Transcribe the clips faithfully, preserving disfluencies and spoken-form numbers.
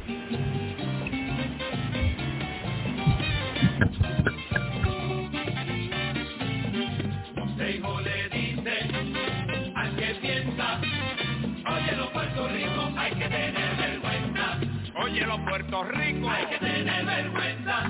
Consejo le dice al que piensa, oye los Puerto Rico, hay que tener vergüenza. Oye los Puerto Rico, hay que tener vergüenza.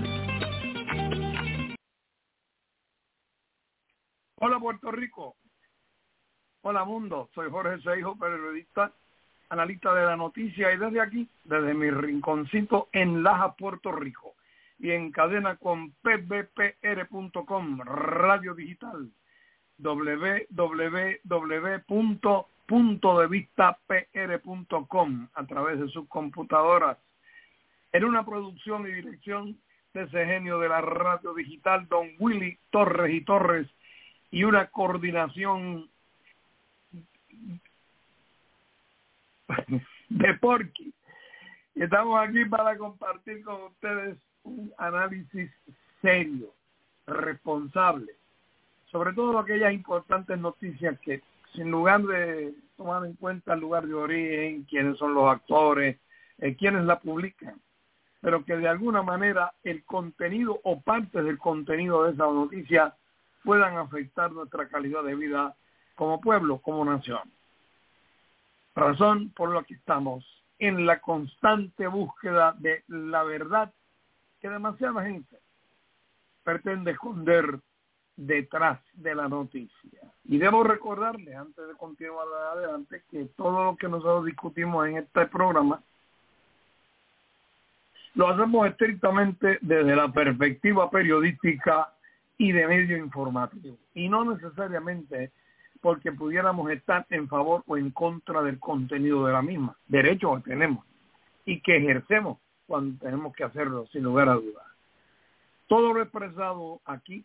Hola Puerto Rico, hola mundo, soy Jorge Seijo, periodista, analista de la noticia, y desde aquí, desde mi rinconcito en Laja, Puerto Rico, y en cadena con P B P R punto com, radio digital, w w w punto punto de vista p r punto com, a través de sus computadoras, en una producción y dirección de ese genio de la radio digital, don Willy Torres y Torres, y una coordinación de Porky. Estamos aquí para compartir con ustedes un análisis serio, responsable, sobre todo aquellas importantes noticias que, sin lugar de tomar en cuenta el lugar de origen, quiénes son los actores, eh, quiénes la publican, pero que de alguna manera el contenido o parte del contenido de esa noticia puedan afectar nuestra calidad de vida como pueblo, como nación. Razón por la que estamos en la constante búsqueda de la verdad que demasiada gente pretende esconder detrás de la noticia. Y debo recordarle, antes de continuar adelante, que todo lo que nosotros discutimos en este programa lo hacemos estrictamente desde la perspectiva periodística y de medio informativo, y no necesariamente porque pudiéramos estar en favor o en contra del contenido de la misma. Derecho que tenemos y que ejercemos cuando tenemos que hacerlo, sin lugar a dudas. Todo lo expresado aquí,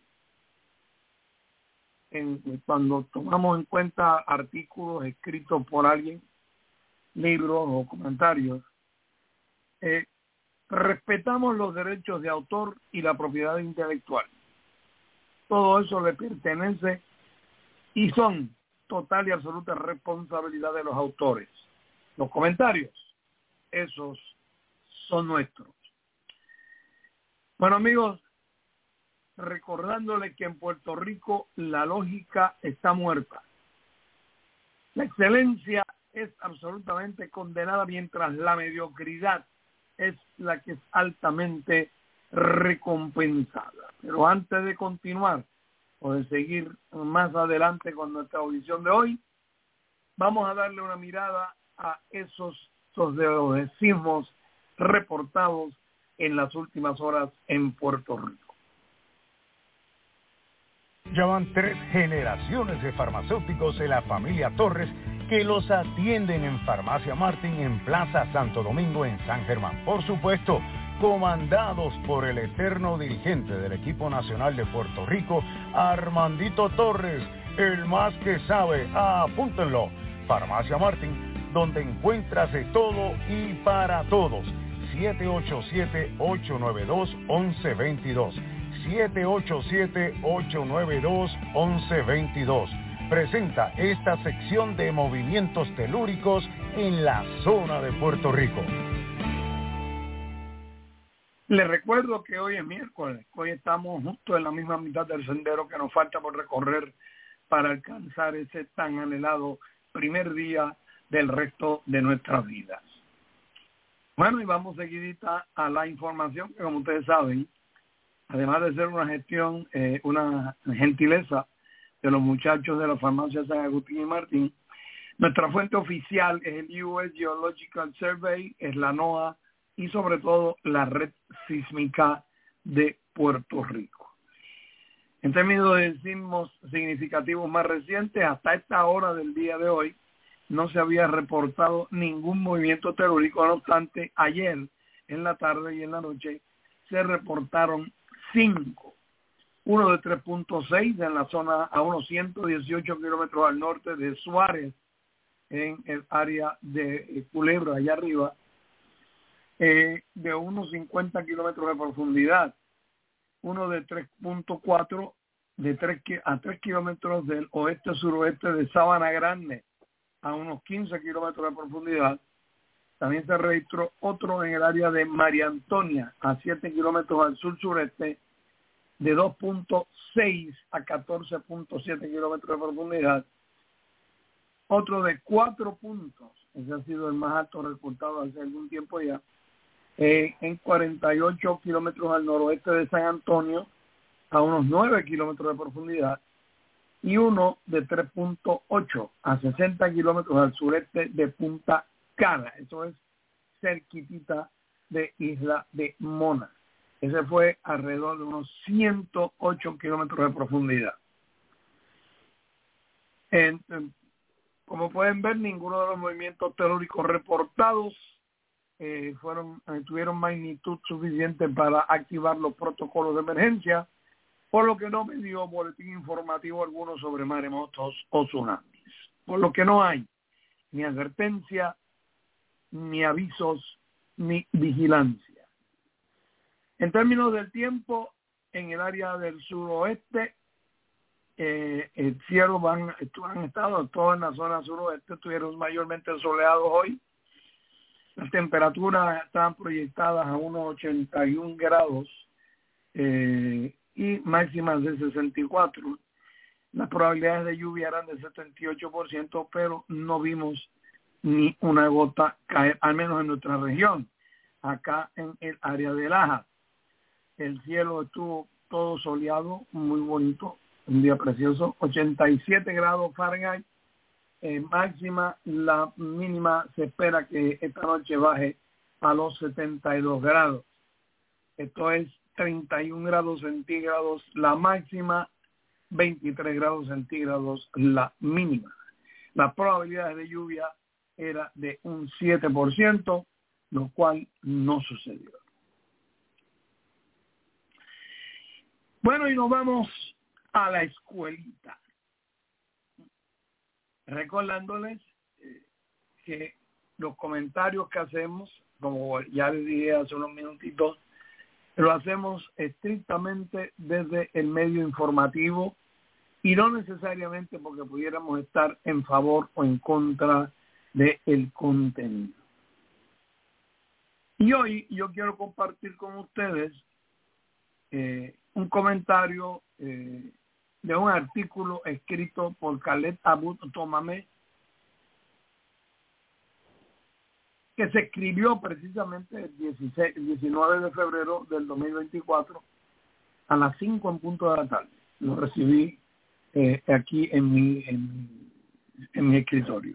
en, cuando tomamos en cuenta artículos escritos por alguien, libros o comentarios, eh, respetamos los derechos de autor y la propiedad intelectual. Todo eso le pertenece y son total y absoluta responsabilidad de los autores. Los comentarios, esos son nuestros. Bueno, amigos, recordándole que en Puerto Rico la lógica está muerta. La excelencia es absolutamente condenada, mientras la mediocridad es la que es altamente recompensada. Pero antes de continuar o de seguir más adelante con nuestra audición de hoy, vamos a darle una mirada a esos, esos de los sismos reportados en las últimas horas en Puerto Rico. Ya van tres generaciones de farmacéuticos de la familia Torres que los atienden en Farmacia Martín en Plaza Santo Domingo en San Germán. Por supuesto, comandados por el eterno dirigente del equipo nacional de Puerto Rico, Armandito Torres, el más que sabe. Apúntenlo. Farmacia Martín, donde encuentras de todo y para todos. siete ocho siete, ocho nueve dos, uno uno dos dos. siete ocho siete, ocho nueve dos, uno uno dos dos. Presenta esta sección de movimientos telúricos en la zona de Puerto Rico. Les recuerdo que hoy es miércoles, hoy estamos justo en la misma mitad del sendero que nos falta por recorrer para alcanzar ese tan anhelado primer día del resto de nuestras vidas. Bueno, y vamos seguidita a la información que, como ustedes saben, además de ser una gestión, eh, una gentileza de los muchachos de la farmacia San Agustín y Martín, nuestra fuente oficial es el U S Geological Survey, es la NOAA y sobre todo la Red Sísmica de Puerto Rico. En términos de sismos significativos más recientes, hasta esta hora del día de hoy no se había reportado ningún movimiento telúrico. No obstante, ayer en la tarde y en la noche se reportaron cinco. Uno de tres punto seis en la zona a unos ciento dieciocho kilómetros al norte de Suárez, en el área de Culebra, allá arriba, eh, de unos cincuenta kilómetros de profundidad. Uno de tres punto cuatro de tres a tres kilómetros del oeste-suroeste de Sabana Grande, a unos quince kilómetros de profundidad. También se registró otro en el área de María Antonia, a siete kilómetros al sur-sureste, de dos punto seis a catorce punto siete kilómetros de profundidad. Otro de cuatro puntos, ese ha sido el más alto reportado hace algún tiempo ya, eh, en cuarenta y ocho kilómetros al noroeste de San Antonio, a unos nueve kilómetros de profundidad, y uno de tres punto ocho a sesenta kilómetros al sureste de Punta Cana. Eso es cerquitita de Isla de Mona. Ese fue alrededor de unos ciento ocho kilómetros de profundidad. En, en, como pueden ver, ninguno de los movimientos telúricos reportados eh, fueron eh, tuvieron magnitud suficiente para activar los protocolos de emergencia, por lo que no me dio boletín informativo alguno sobre maremotos o tsunamis. Por lo que no hay ni advertencia, ni avisos, ni vigilancia. En términos del tiempo, en el área del suroeste, eh, el cielo van, han estado todas en la zona suroeste, estuvieron mayormente soleados hoy. Las temperaturas estaban proyectadas a unos ochenta y un grados eh, y máximas de sesenta y cuatro. Las probabilidades de lluvia eran de setenta y ocho por ciento, pero no vimos ni una gota caer, al menos en nuestra región. Acá en el área de Laja, el cielo estuvo todo soleado, muy bonito, un día precioso, ochenta y siete grados Fahrenheit, eh, máxima. La mínima se espera que esta noche baje a los setenta y dos grados. Esto es treinta y un grados centígrados la máxima, veintitrés grados centígrados la mínima. Las probabilidades de lluvia era de un siete por ciento, lo cual no sucedió. Bueno, y nos vamos a la escuelita. Recordándoles eh, que los comentarios que hacemos, como ya les dije hace unos minutitos, lo hacemos estrictamente desde el medio informativo y no necesariamente porque pudiéramos estar en favor o en contra del contenido. Y hoy yo quiero compartir con ustedes eh, un comentario eh, de un artículo escrito por Khaled Abud Tomame, que se escribió precisamente el, dieciséis, el diecinueve de febrero del dos mil veinticuatro a las cinco en punto de la tarde. Lo recibí eh, aquí en mi, en, en mi escritorio.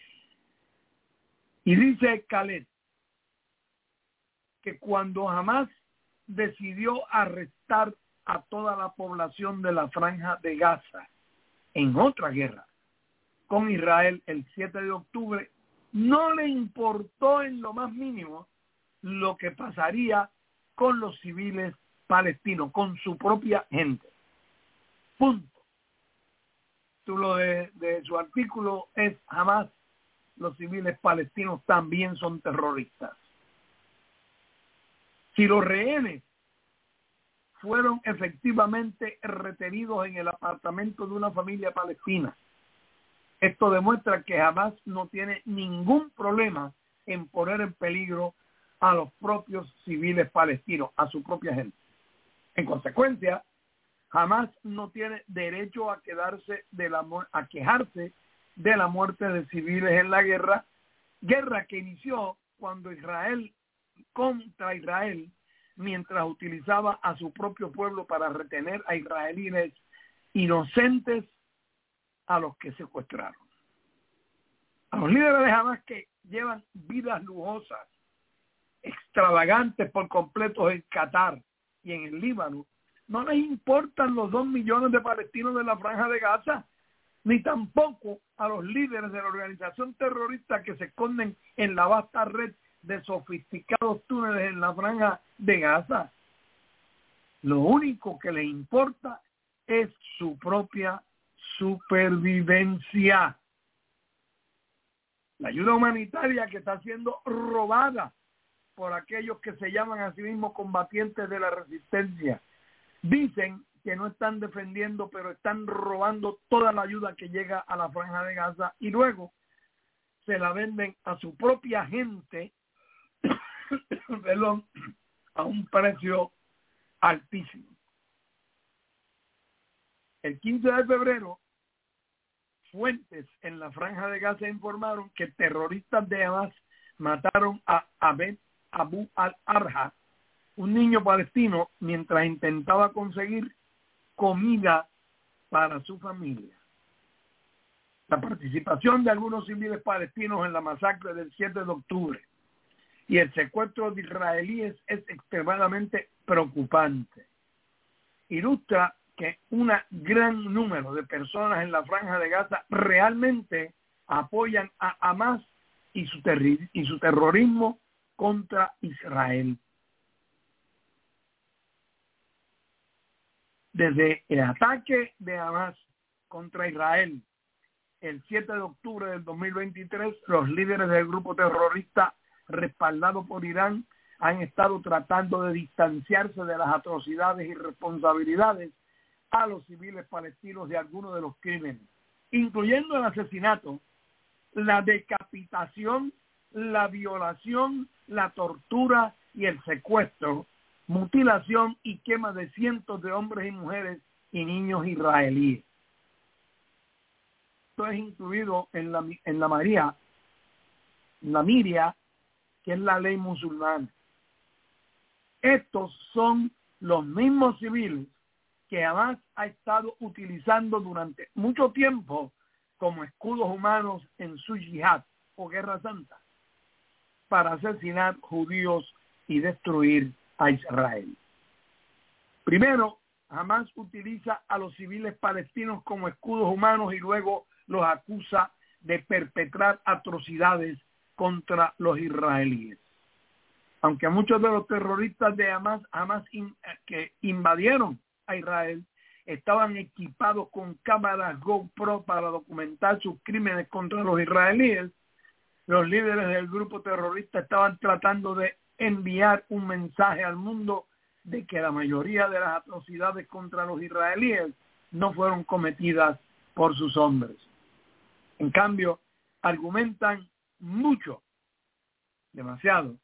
Y dice Khaled que cuando Hamás decidió arrestar a toda la población de la Franja de Gaza en otra guerra con Israel el siete de octubre, no le importó en lo más mínimo lo que pasaría con los civiles palestinos, con su propia gente. Punto. Lo de, de su artículo es: jamás los civiles palestinos también son terroristas. Si los rehenes fueron efectivamente retenidos en el apartamento de una familia palestina, esto demuestra que Hamás no tiene ningún problema en poner en peligro a los propios civiles palestinos, a su propia gente. En consecuencia, Hamás no tiene derecho a quedarse de la a quejarse de la muerte de civiles en la guerra, guerra que inició cuando Israel contra Israel, mientras utilizaba a su propio pueblo para retener a israelíes inocentes a los que secuestraron. A los líderes de Hamás que llevan vidas lujosas, extravagantes por completo en Qatar y en el Líbano, no les importan los dos millones de palestinos de la Franja de Gaza, ni tampoco a los líderes de la organización terrorista que se esconden en la vasta red de sofisticados túneles en la Franja de Gaza. Lo único que les importa es su propia supervivencia. La ayuda humanitaria que está siendo robada por aquellos que se llaman a sí mismos combatientes de la resistencia. Dicen que no están defendiendo, pero están robando toda la ayuda que llega a la Franja de Gaza y luego se la venden a su propia gente perdón, a un precio altísimo. El quince de febrero, fuentes en la Franja de Gaza informaron que terroristas de Hamas mataron a Abed Abu al-Arha, un niño palestino, mientras intentaba conseguir comida para su familia. La participación de algunos civiles palestinos en la masacre del siete de octubre y el secuestro de israelíes es extremadamente preocupante. Ilustra que un gran número de personas en la Franja de Gaza realmente apoyan a Hamas y su, terri- y su terrorismo contra Israel. Desde el ataque de Hamas contra Israel el siete de octubre del dos mil veintitrés, los líderes del grupo terrorista respaldado por Irán han estado tratando de distanciarse de las atrocidades y responsabilidades a los civiles palestinos de algunos de los crímenes, incluyendo el asesinato, la decapitación, la violación, la tortura y el secuestro, mutilación y quema de cientos de hombres y mujeres y niños israelíes. Esto es incluido en la, en la María, en la Miria, que es la ley musulmana. Estos son los mismos civiles que Hamas ha estado utilizando durante mucho tiempo como escudos humanos en su yihad o guerra santa para asesinar judíos y destruir a Israel. Primero, Hamas utiliza a los civiles palestinos como escudos humanos y luego los acusa de perpetrar atrocidades contra los israelíes. Aunque muchos de los terroristas de Hamas, Hamas in, que invadieron a Israel estaban equipados con cámaras GoPro para documentar sus crímenes contra los israelíes, los líderes del grupo terrorista estaban tratando de enviar un mensaje al mundo de que la mayoría de las atrocidades contra los israelíes no fueron cometidas por sus hombres. En cambio, argumentan mucho, demasiado,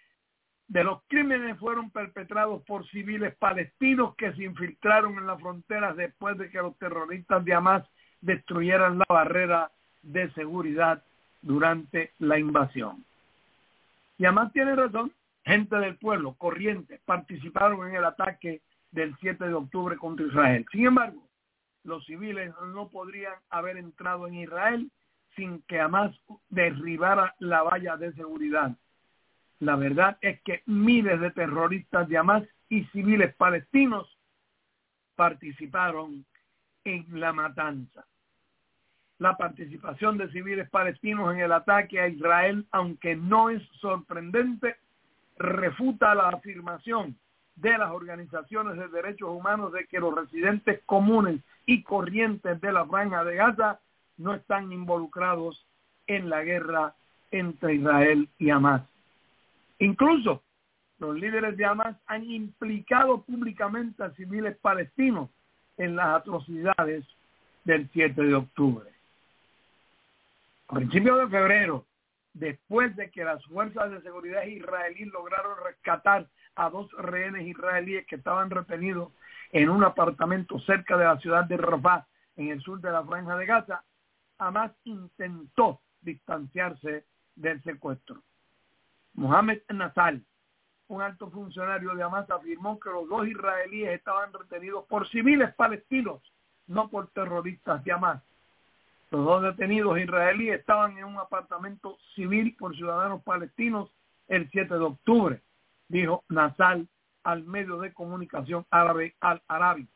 de los crímenes fueron perpetrados por civiles palestinos que se infiltraron en las fronteras después de que los terroristas de Hamas destruyeran la barrera de seguridad durante la invasión. Y Hamas tiene razón. Gente del pueblo, corrientes, participaron en el ataque del siete de octubre contra Israel. Sin embargo, los civiles no podrían haber entrado en Israel sin que Hamas derribara la valla de seguridad. La verdad es que miles de terroristas de Hamas y civiles palestinos participaron en la matanza. La participación de civiles palestinos en el ataque a Israel, aunque no es sorprendente, refuta la afirmación de las organizaciones de derechos humanos de que los residentes comunes y corrientes de la Franja de Gaza no están involucrados en la guerra entre Israel y Hamas. Incluso los líderes de Hamas han implicado públicamente a civiles palestinos en las atrocidades del siete de octubre. A principios de febrero, después de que las fuerzas de seguridad israelíes lograron rescatar a dos rehenes israelíes que estaban retenidos en un apartamento cerca de la ciudad de Rafah, en el sur de la Franja de Gaza, Hamas intentó distanciarse del secuestro. Mohamed Nassal, un alto funcionario de Hamas, afirmó que los dos israelíes estaban retenidos por civiles palestinos, no por terroristas de Hamas. Los dos detenidos israelíes estaban en un apartamento civil por ciudadanos palestinos el siete de octubre, dijo Nassal al medio de comunicación árabe Al Arabi.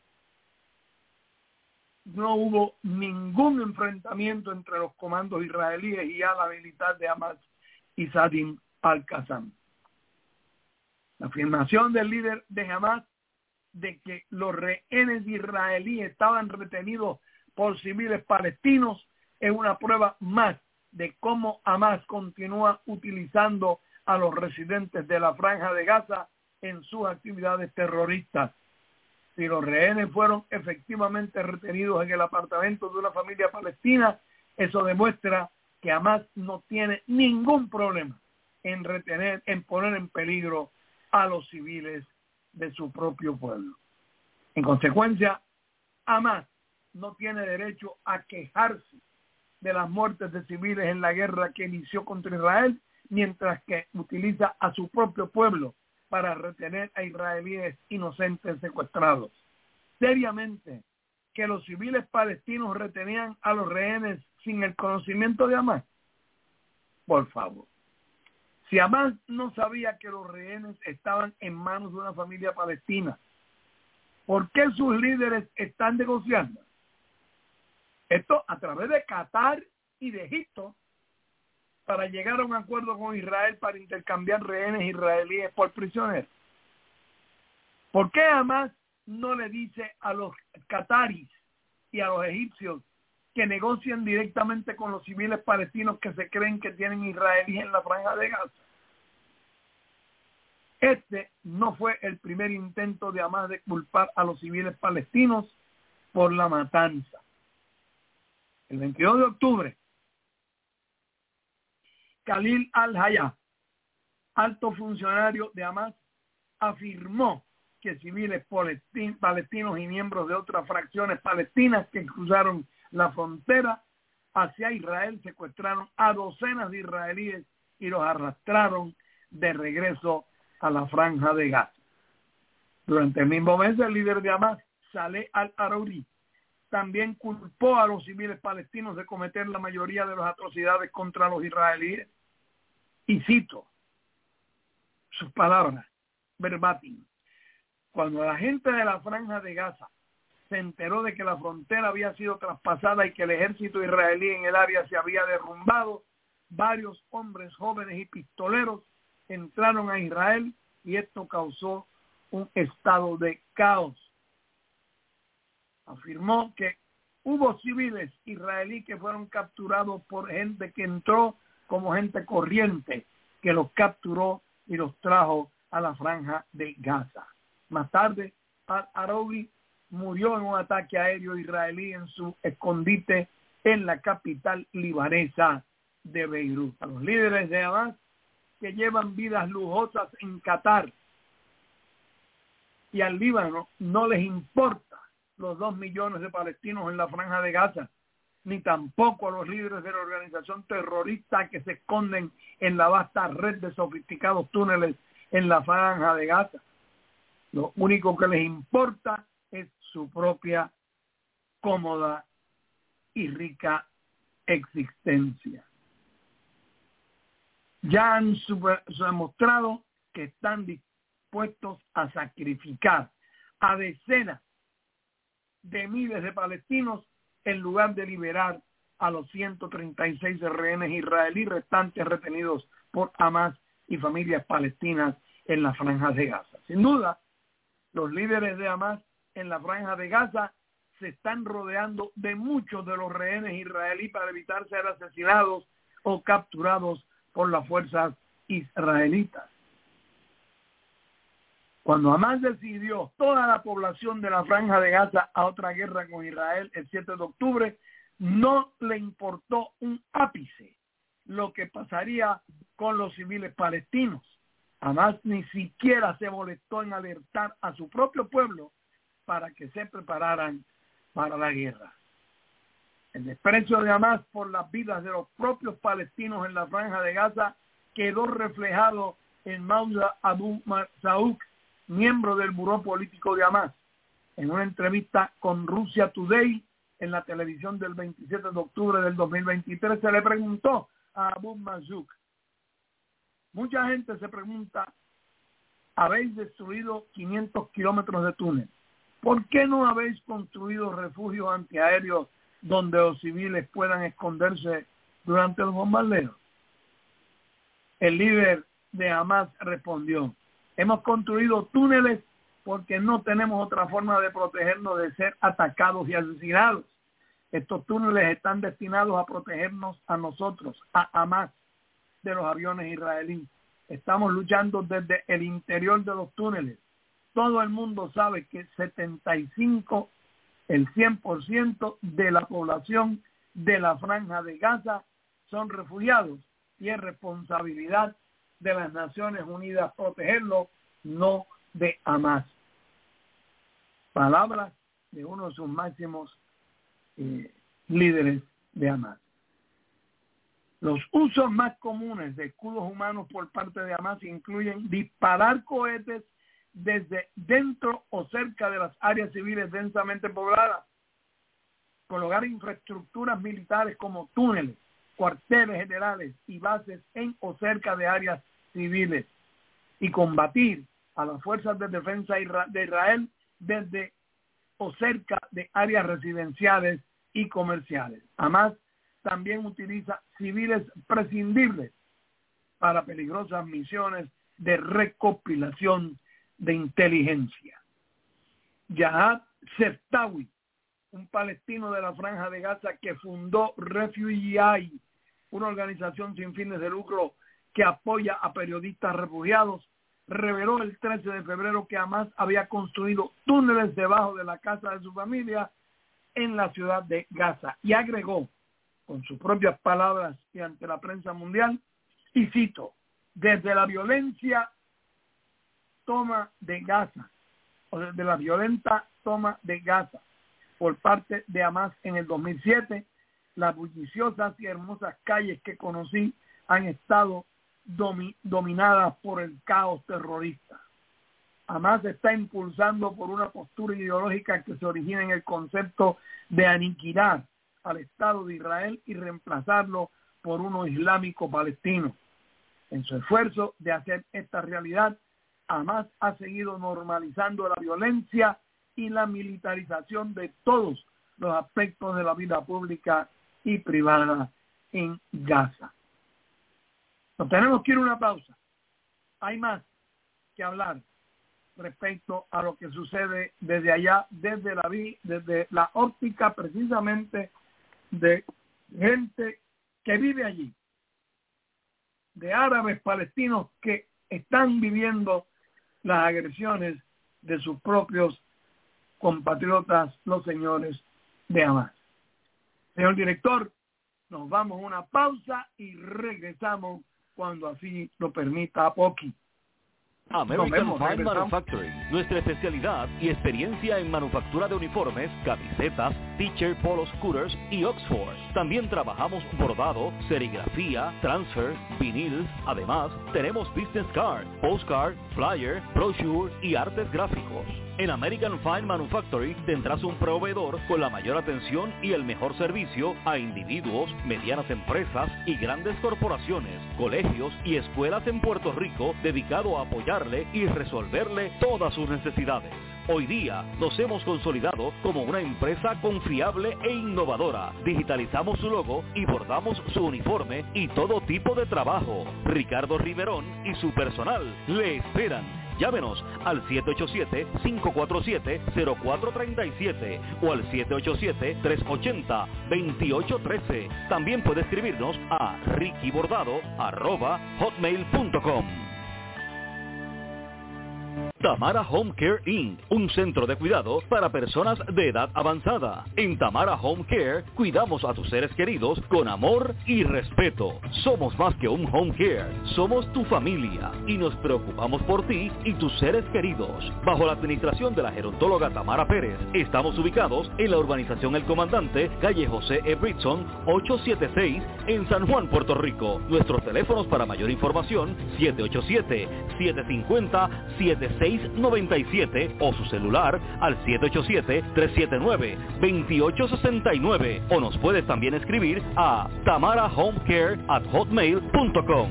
No hubo ningún enfrentamiento entre los comandos israelíes y ala militar de Hamas y Sadim al-Qassam. La afirmación del líder de Hamas de que los rehenes israelíes estaban retenidos por civiles palestinos es una prueba más de cómo Hamas continúa utilizando a los residentes de la Franja de Gaza en sus actividades terroristas. Si los rehenes fueron efectivamente retenidos en el apartamento de una familia palestina, eso demuestra que Hamas no tiene ningún problema en retener, en poner en peligro a los civiles de su propio pueblo. En consecuencia, Hamás no tiene derecho a quejarse de las muertes de civiles en la guerra que inició contra Israel, mientras que utiliza a su propio pueblo para retener a israelíes inocentes secuestrados. Seriamente, que los civiles palestinos retenían a los rehenes sin el conocimiento de Hamás. Por favor. Si Hamás no sabía que los rehenes estaban en manos de una familia palestina, ¿por qué sus líderes están negociando? Esto a través de Qatar y de Egipto para llegar a un acuerdo con Israel para intercambiar rehenes israelíes por prisioneros. ¿Por qué Hamás no le dice a los qataris y a los egipcios que negocien directamente con los civiles palestinos que se creen que tienen israelíes en la franja de Gaza? Este no fue el primer intento de Hamás de culpar a los civiles palestinos por la matanza. El veintidós de octubre, Khalil al-Hayya, alto funcionario de Hamás, afirmó que civiles palestinos y miembros de otras fracciones palestinas que cruzaron la frontera hacia Israel secuestraron a docenas de israelíes y los arrastraron de regreso a la franja de Gaza. Durante el mismo mes, el líder de Hamás, Saleh al-Arouri, también culpó a los civiles palestinos de cometer la mayoría de las atrocidades contra los israelíes. Y cito sus palabras, verbatim: cuando la gente de la franja de Gaza se enteró de que la frontera había sido traspasada y que el ejército israelí en el área se había derrumbado, varios hombres jóvenes y pistoleros entraron a Israel y esto causó un estado de caos. Afirmó que hubo civiles israelíes que fueron capturados por gente que entró como gente corriente, que los capturó y los trajo a la franja de Gaza. Más tarde, al-Arouri murió en un ataque aéreo israelí en su escondite en la capital libanesa de Beirut. A los líderes de Hamás que llevan vidas lujosas en Qatar y al Líbano no les importa los dos millones de palestinos en la franja de Gaza, ni tampoco a los líderes de la organización terrorista que se esconden en la vasta red de sofisticados túneles en la franja de Gaza. Lo único que les importa es su propia cómoda y rica existencia. Ya han demostrado que están dispuestos a sacrificar a decenas de miles de palestinos en lugar de liberar a los ciento treinta y seis rehenes israelíes restantes retenidos por Hamás y familias palestinas en la franja de Gaza. Sin duda, los líderes de Hamás en la franja de Gaza se están rodeando de muchos de los rehenes israelíes para evitar ser asesinados o capturados por las fuerzas israelitas. Cuando Hamás decidió toda la población de la franja de Gaza a otra guerra con Israel el siete de octubre, no le importó un ápice lo que pasaría con los civiles palestinos. Hamás ni siquiera se molestó en alertar a su propio pueblo para que se prepararan para la guerra. El desprecio de Hamás por las vidas de los propios palestinos en la franja de Gaza quedó reflejado en Mausa Abu Marzouk, miembro del buró político de Hamás. En una entrevista con Russia Today en la televisión del veintisiete de octubre del dos mil veintitrés, se le preguntó a Abu Marzouk: mucha gente se pregunta, habéis destruido quinientos kilómetros de túnel, ¿por qué no habéis construido refugios antiaéreos donde los civiles puedan esconderse durante los bombardeos? El líder de Hamás respondió: hemos construido túneles porque no tenemos otra forma de protegernos de ser atacados y asesinados. Estos túneles están destinados a protegernos a nosotros, a Hamás, de los aviones israelíes. Estamos luchando desde el interior de los túneles. Todo el mundo sabe que setenta y cinco, el cien por ciento de la población de la franja de Gaza son refugiados y es responsabilidad de las Naciones Unidas protegerlos no de Hamás. Palabras de uno de sus máximos eh, líderes de Hamás. Los usos más comunes de escudos humanos por parte de Hamás incluyen disparar cohetes desde dentro o cerca de las áreas civiles densamente pobladas, colocar infraestructuras militares como túneles, cuarteles generales y bases en o cerca de áreas civiles, y combatir a las fuerzas de defensa de Israel desde o cerca de áreas residenciales y comerciales. Hamás también utiliza civiles prescindibles para peligrosas misiones de recopilación de inteligencia. Jahad Seftawi, un palestino de la Franja de Gaza que fundó Refugee, una organización sin fines de lucro que apoya a periodistas refugiados, reveló el trece de febrero que Hamás había construido túneles debajo de la casa de su familia en la ciudad de Gaza, y agregó con sus propias palabras y ante la prensa mundial, y cito: desde la violencia toma de Gaza, o desde la violenta toma de Gaza por parte de Hamás en el dos mil siete, las bulliciosas y hermosas calles que conocí han estado domi- dominadas por el caos terrorista. Hamás está impulsando por una postura ideológica que se origina en el concepto de aniquilar al Estado de Israel y reemplazarlo por uno islámico palestino. En su esfuerzo de hacer esta realidad, Hamás ha seguido normalizando la violencia y la militarización de todos los aspectos de la vida pública y privada en Gaza. Nos tenemos que ir a una pausa. Hay más que hablar respecto a lo que sucede desde allá, desde la, desde la óptica precisamente de gente que vive allí, de árabes palestinos que están viviendo las agresiones de sus propios compatriotas, los señores de Hamás. Señor director, nos vamos a una pausa y regresamos cuando así lo permita Poki. American vemos, Fine Manufacturing, nuestra especialidad y experiencia en manufactura de uniformes, camisetas, t-shirt, polo, scooters y Oxford. También trabajamos bordado, serigrafía, transfer, vinil. Además, tenemos business card, postcard, flyer, brochure y artes gráficos. En American Fine Manufacturing tendrás un proveedor con la mayor atención y el mejor servicio a individuos, medianas empresas y grandes corporaciones, colegios y escuelas en Puerto Rico, dedicado a apoyarle y resolverle todas sus necesidades. Hoy día nos hemos consolidado como una empresa confiable e innovadora. Digitalizamos su logo y bordamos su uniforme y todo tipo de trabajo. Ricardo Riverón y su personal le esperan. Llámenos al siete ocho siete, cinco cuatro siete, cero cuatro tres siete o al siete ocho siete, tres ocho cero, dos ocho uno tres. También puede escribirnos a rickybordado arroba hotmail punto com. Tamara Home Care Incorporated, un centro de cuidado para personas de edad avanzada. En Tamara Home Care cuidamos a tus seres queridos con amor y respeto. Somos más que un home care, somos tu familia y nos preocupamos por ti y tus seres queridos. Bajo la administración de la gerontóloga Tamara Pérez, estamos ubicados en la urbanización El Comandante, calle José E. Britson, ochocientos setenta y seis, en San Juan, Puerto Rico. Nuestros teléfonos para mayor información, siete ocho siete, siete cinco cero, siete seis nueve siete o su celular al siete ocho siete, tres siete nueve, dos ocho seis nueve o nos puedes también escribir a tamarahomecare at hotmail punto com.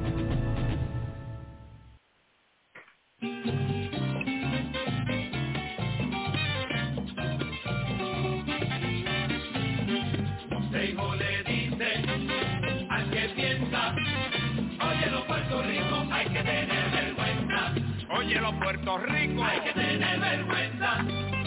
Oye, los Puerto Rico, hay que tener vergüenza.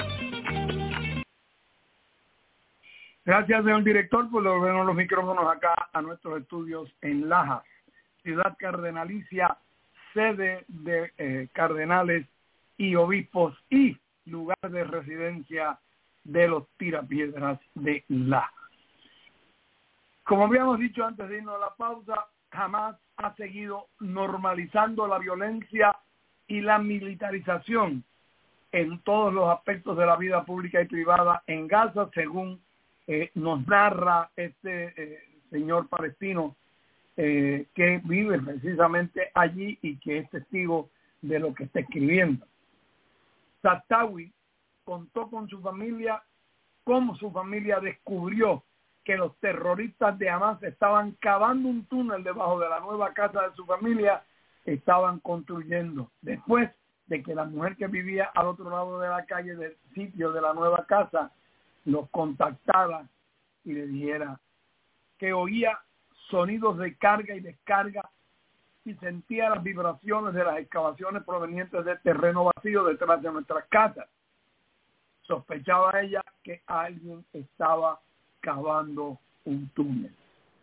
Gracias, señor director, por devolvernos los micrófonos acá a nuestros estudios en Lajas, ciudad cardenalicia, sede de eh, cardenales y obispos y lugar de residencia de los tirapiedras de Lajas. Como habíamos dicho antes de irnos a la pausa, Hamás ha seguido normalizando la violencia y la militarización en todos los aspectos de la vida pública y privada en Gaza, según eh, nos narra este eh, señor palestino eh, que vive precisamente allí y que es testigo de lo que está escribiendo. Zatawi contó con su familia cómo su familia descubrió que los terroristas de Hamas estaban cavando un túnel debajo de la nueva casa de su familia, estaban construyendo. Después de que la mujer que vivía al otro lado de la calle del sitio de la nueva casa los contactara y le dijera que oía sonidos de carga y descarga y sentía las vibraciones de las excavaciones provenientes del terreno vacío detrás de nuestras casas. Sospechaba ella que alguien estaba cavando un túnel.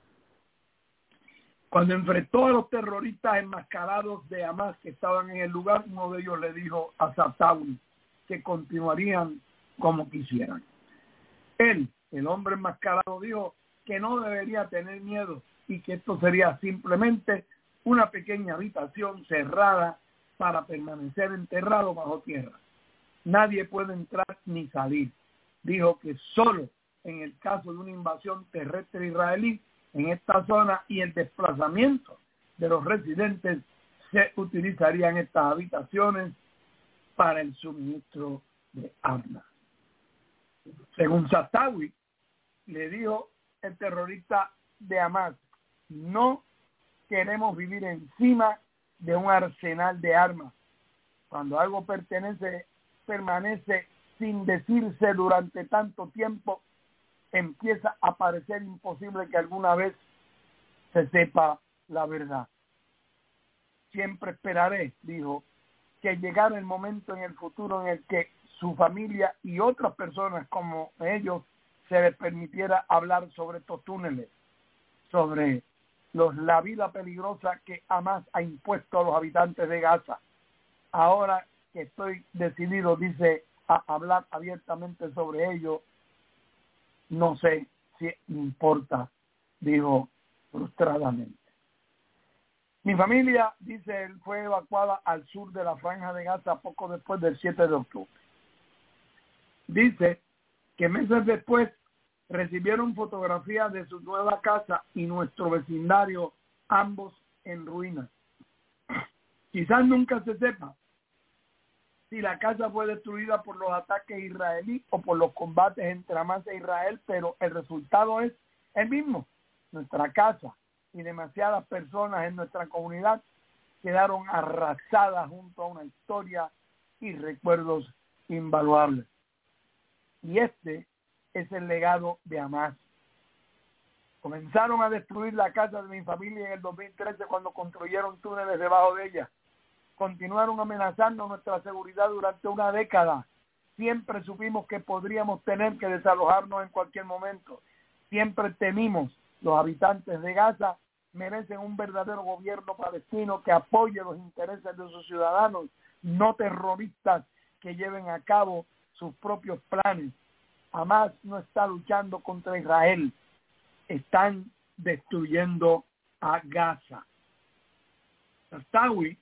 Cuando enfrentó a los terroristas enmascarados de Hamas que estaban en el lugar, uno de ellos le dijo a Zatawi que continuarían como quisieran. Él, el hombre enmascarado, dijo que no debería tener miedo y que esto sería simplemente una pequeña habitación cerrada para permanecer enterrado bajo tierra. Nadie puede entrar ni salir. Dijo que solo en el caso de una invasión terrestre israelí en esta zona y el desplazamiento de los residentes se utilizarían estas habitaciones para el suministro de armas. Según Zatawi, le dijo el terrorista de Hamas, no queremos vivir encima de un arsenal de armas. Cuando algo pertenece, permanece sin decirse durante tanto tiempo, empieza a parecer imposible que alguna vez se sepa la verdad. Siempre esperaré, dijo, que llegara el momento en el futuro en el que su familia y otras personas como ellos se les permitiera hablar sobre estos túneles, sobre los, la vida peligrosa que Hamas ha impuesto a los habitantes de Gaza. Ahora que estoy decidido, dice, a hablar abiertamente sobre ello, no sé si importa, dijo frustradamente. Mi familia, dice él, fue evacuada al sur de la franja de Gaza poco después del siete de octubre. Dice que meses después recibieron fotografías de su nueva casa y nuestro vecindario, ambos en ruinas. Quizás nunca se sepa si la casa fue destruida por los ataques israelíes o por los combates entre Hamas e Israel, pero el resultado es el mismo. Nuestra casa y demasiadas personas en nuestra comunidad quedaron arrasadas junto a una historia y recuerdos invaluables. Y este es el legado de Hamas. Comenzaron a destruir la casa de mi familia en el dos mil trece cuando construyeron túneles debajo de ella. Continuaron amenazando nuestra seguridad durante una década. Siempre supimos que podríamos tener que desalojarnos en cualquier momento. Siempre temimos. Los habitantes de Gaza merecen un verdadero gobierno palestino que apoye los intereses de sus ciudadanos, no terroristas que lleven a cabo sus propios planes. Hamas no está luchando contra Israel. Están destruyendo a Gaza. Zatawi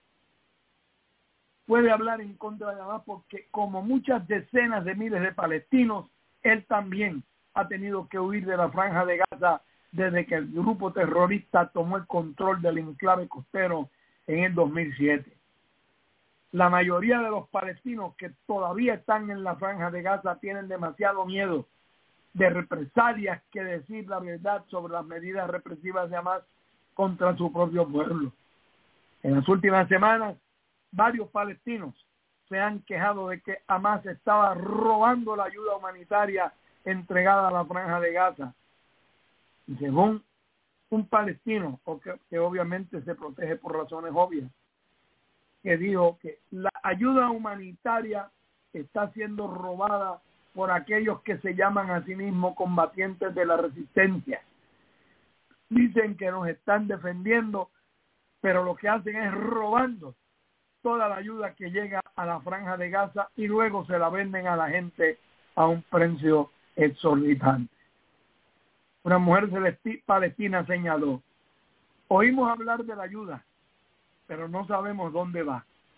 puede hablar en contra de Hamas porque, como muchas decenas de miles de palestinos, él también ha tenido que huir de la franja de Gaza desde que el grupo terrorista tomó el control del enclave costero en el dos mil siete. La mayoría de los palestinos que todavía están en la franja de Gaza tienen demasiado miedo de represalias que decir la verdad sobre las medidas represivas de Hamas contra su propio pueblo. En las últimas semanas, varios palestinos se han quejado de que Hamas estaba robando la ayuda humanitaria entregada a la franja de Gaza. Y según un palestino, que, que obviamente se protege por razones obvias, que dijo que la ayuda humanitaria está siendo robada por aquellos que se llaman a sí mismos combatientes de la resistencia. Dicen que nos están defendiendo, pero lo que hacen es robando toda la ayuda que llega a la franja de Gaza y luego se la venden a la gente a un precio exorbitante. Una mujer celesti- palestina señaló, oímos hablar de la ayuda, pero no sabemos dónde va.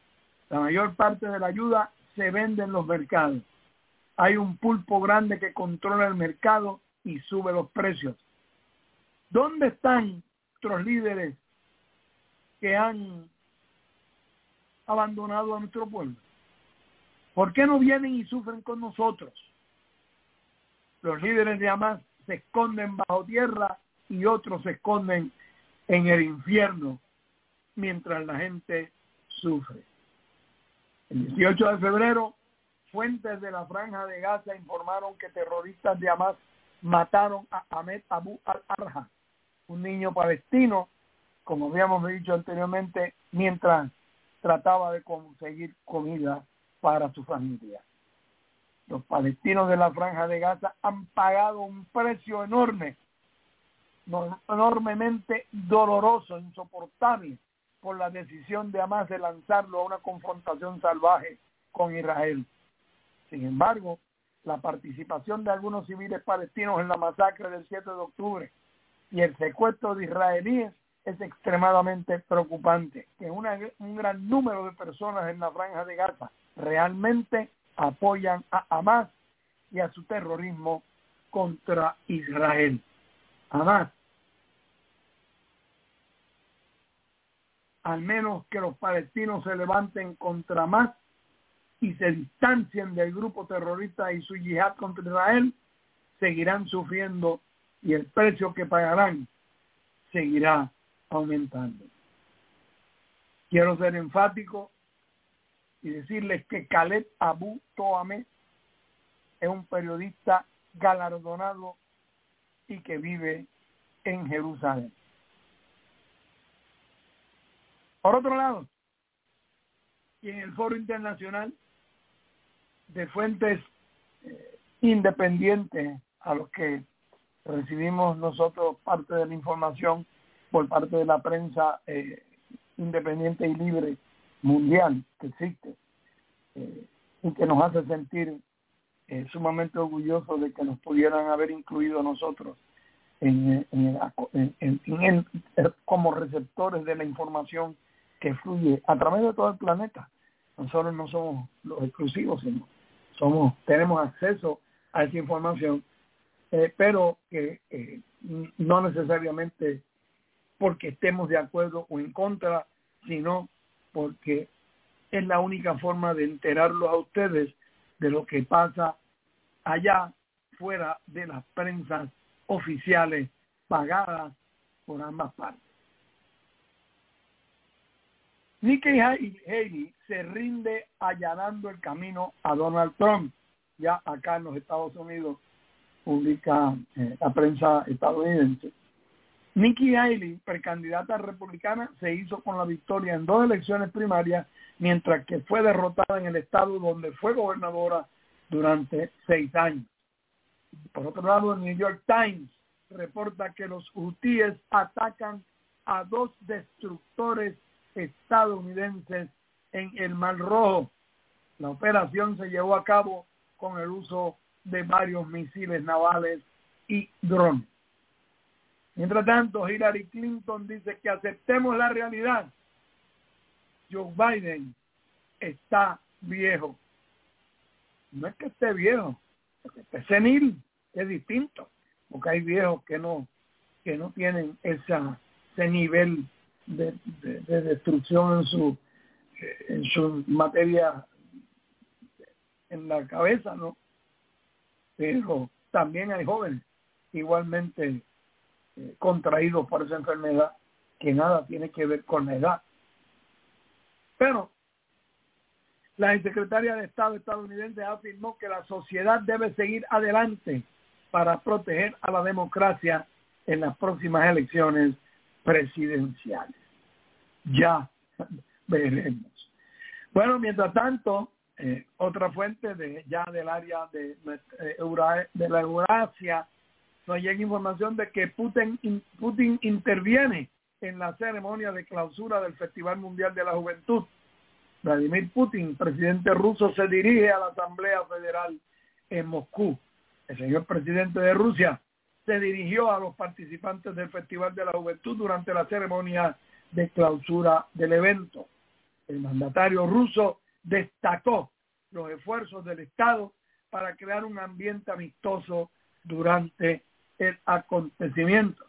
La mayor parte de la ayuda se vende en los mercados. Hay un pulpo grande que controla el mercado y sube los precios. ¿Dónde están nuestros líderes que han abandonado a nuestro pueblo? ¿Por qué no vienen y sufren con nosotros? Los líderes de Hamas se esconden bajo tierra y otros se esconden en el infierno mientras la gente sufre. El dieciocho de febrero, fuentes de la Franja de Gaza informaron que terroristas de Hamas mataron a Ahmed Abu al-Arha, un niño palestino, como habíamos dicho anteriormente, mientras trataba de conseguir comida para su familia. Los palestinos de la Franja de Gaza han pagado un precio enorme, enormemente doloroso, insoportable, por la decisión de Hamas de lanzarlo a una confrontación salvaje con Israel. Sin embargo, la participación de algunos civiles palestinos en la masacre del siete de octubre y el secuestro de israelíes es extremadamente preocupante. Que una, un gran número de personas en la Franja de Gaza realmente apoyan a Hamas y a su terrorismo contra Israel. Hamas, al menos que los palestinos se levanten contra Hamas y se distancien del grupo terrorista y su yihad contra Israel, seguirán sufriendo y el precio que pagarán seguirá aumentando. Quiero ser enfático y decirles que Khaled Abu Toameh es un periodista galardonado y que vive en Jerusalén. Por otro lado, y en el foro internacional de fuentes eh, independientes a los que recibimos nosotros parte de la información por parte de la prensa eh, independiente y libre mundial que existe eh, y que nos hace sentir eh, sumamente orgullosos de que nos pudieran haber incluido nosotros en, en, en, en, en el, como receptores de la información que fluye a través de todo el planeta. Nosotros no somos los exclusivos, sino somos, tenemos acceso a esa información, eh, pero que eh, no necesariamente porque estemos de acuerdo o en contra, sino porque es la única forma de enterarlos a ustedes de lo que pasa allá fuera de las prensas oficiales pagadas por ambas partes. Nikki Haley se rinde allanando el camino a Donald Trump. Ya acá en los Estados Unidos publica eh, la prensa estadounidense. Nikki Haley, precandidata republicana, se hizo con la victoria en dos elecciones primarias, mientras que fue derrotada en el estado donde fue gobernadora durante seis años. Por otro lado, el New York Times reporta que los hutíes atacan a dos destructores estadounidenses en el Mar Rojo. La operación se llevó a cabo con el uso de varios misiles navales y drones. Mientras tanto, Hillary Clinton dice que aceptemos la realidad. Joe Biden está viejo. No es que esté viejo, es que esté senil, es distinto, porque hay viejos que no, que no tienen esa, ese nivel de, de, de destrucción en su, en su materia en la cabeza, ¿no? Pero también hay jóvenes igualmente eh, contraídos por esa enfermedad que nada tiene que ver con la edad. Pero la secretaria de Estado estadounidense afirmó que la sociedad debe seguir adelante para proteger a la democracia en las próximas elecciones presidenciales. Ya veremos. Bueno, mientras tanto, eh, otra fuente de ya del área de, eh, Eura, de la Eurasia nos llega información de que Putin, Putin interviene en la ceremonia de clausura del Festival Mundial de la Juventud. Vladimir Putin, presidente ruso, se dirige a la Asamblea Federal en Moscú. El señor presidente de Rusia se dirigió a los participantes del Festival de la Juventud durante la ceremonia de clausura del evento. El mandatario ruso destacó los esfuerzos del Estado para crear un ambiente amistoso durante el acontecimiento.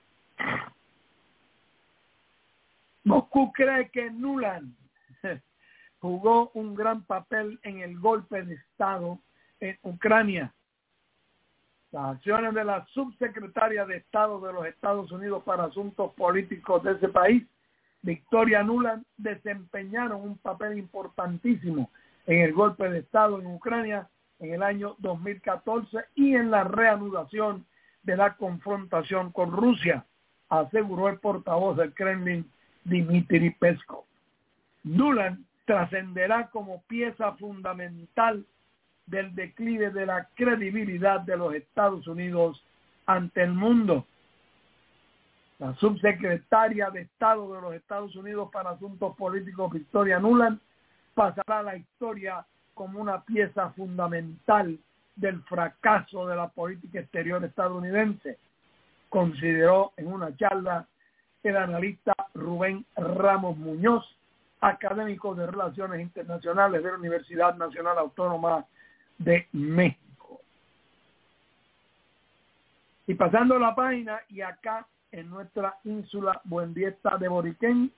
Moscú cree que Nuland jugó un gran papel en el golpe de Estado en Ucrania. Las acciones de la subsecretaria de Estado de los Estados Unidos para Asuntos Políticos de ese país, Victoria Nuland, desempeñaron un papel importantísimo en el golpe de Estado en Ucrania en el año dos mil catorce y en la reanudación de la confrontación con Rusia, aseguró el portavoz del Kremlin, Dmitry Peskov. Nuland trascenderá como pieza fundamental del declive de la credibilidad de los Estados Unidos ante el mundo. La subsecretaria de Estado de los Estados Unidos para Asuntos Políticos, Victoria Nuland, pasará a la historia como una pieza fundamental del fracaso de la política exterior estadounidense, consideró en una charla el analista Rubén Ramos Muñoz, académico de Relaciones Internacionales de la Universidad Nacional Autónoma de México. Y pasando la página, y acá en nuestra ínsula Buendiesta de Boriquén,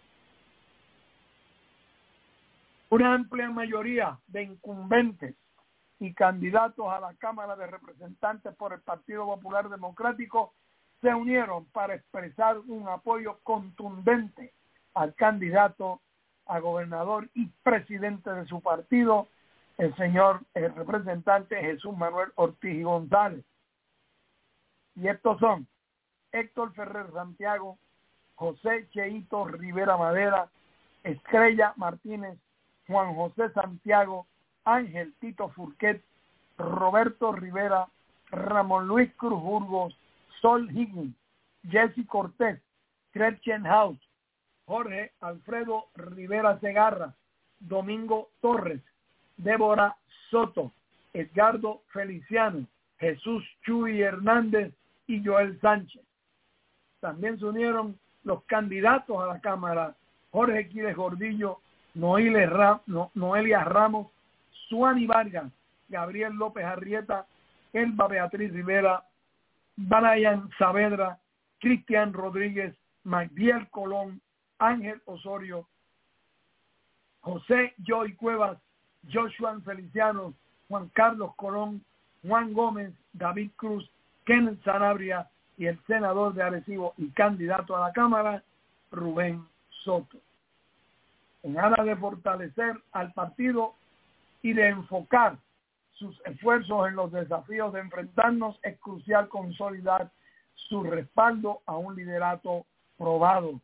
una amplia mayoría de incumbentes y candidatos a la Cámara de Representantes por el Partido Popular Democrático se unieron para expresar un apoyo contundente al candidato a gobernador y presidente de su partido, el señor el representante Jesús Manuel Ortiz y González. Y estos son Héctor Ferrer Santiago, José Cheito Rivera Madera, Estrella Martínez, Juan José Santiago, Ángel Tito Furquet, Roberto Rivera, Ramón Luis Cruz Burgos, Sol Higgins, Jesse Cortés, Gretchen House, Jorge Alfredo Rivera Segarra, Domingo Torres, Débora Soto, Edgardo Feliciano, Jesús Chuy Hernández y Joel Sánchez. También se unieron los candidatos a la Cámara, Jorge Quiles Gordillo, Noelia, Ram, no, Noelia Ramos, Suani Vargas, Gabriel López Arrieta, Elba Beatriz Rivera, Brian Saavedra, Cristian Rodríguez, Magdiel Colón, Ángel Osorio, José Joy Cuevas, Joshua Feliciano, Juan Carlos Colón, Juan Gómez, David Cruz, Kenneth Sanabria y el senador de Arecibo y candidato a la Cámara, Rubén Soto. En aras de fortalecer al partido y de enfocar sus esfuerzos en los desafíos de enfrentarnos, es crucial consolidar su respaldo a un liderato probado.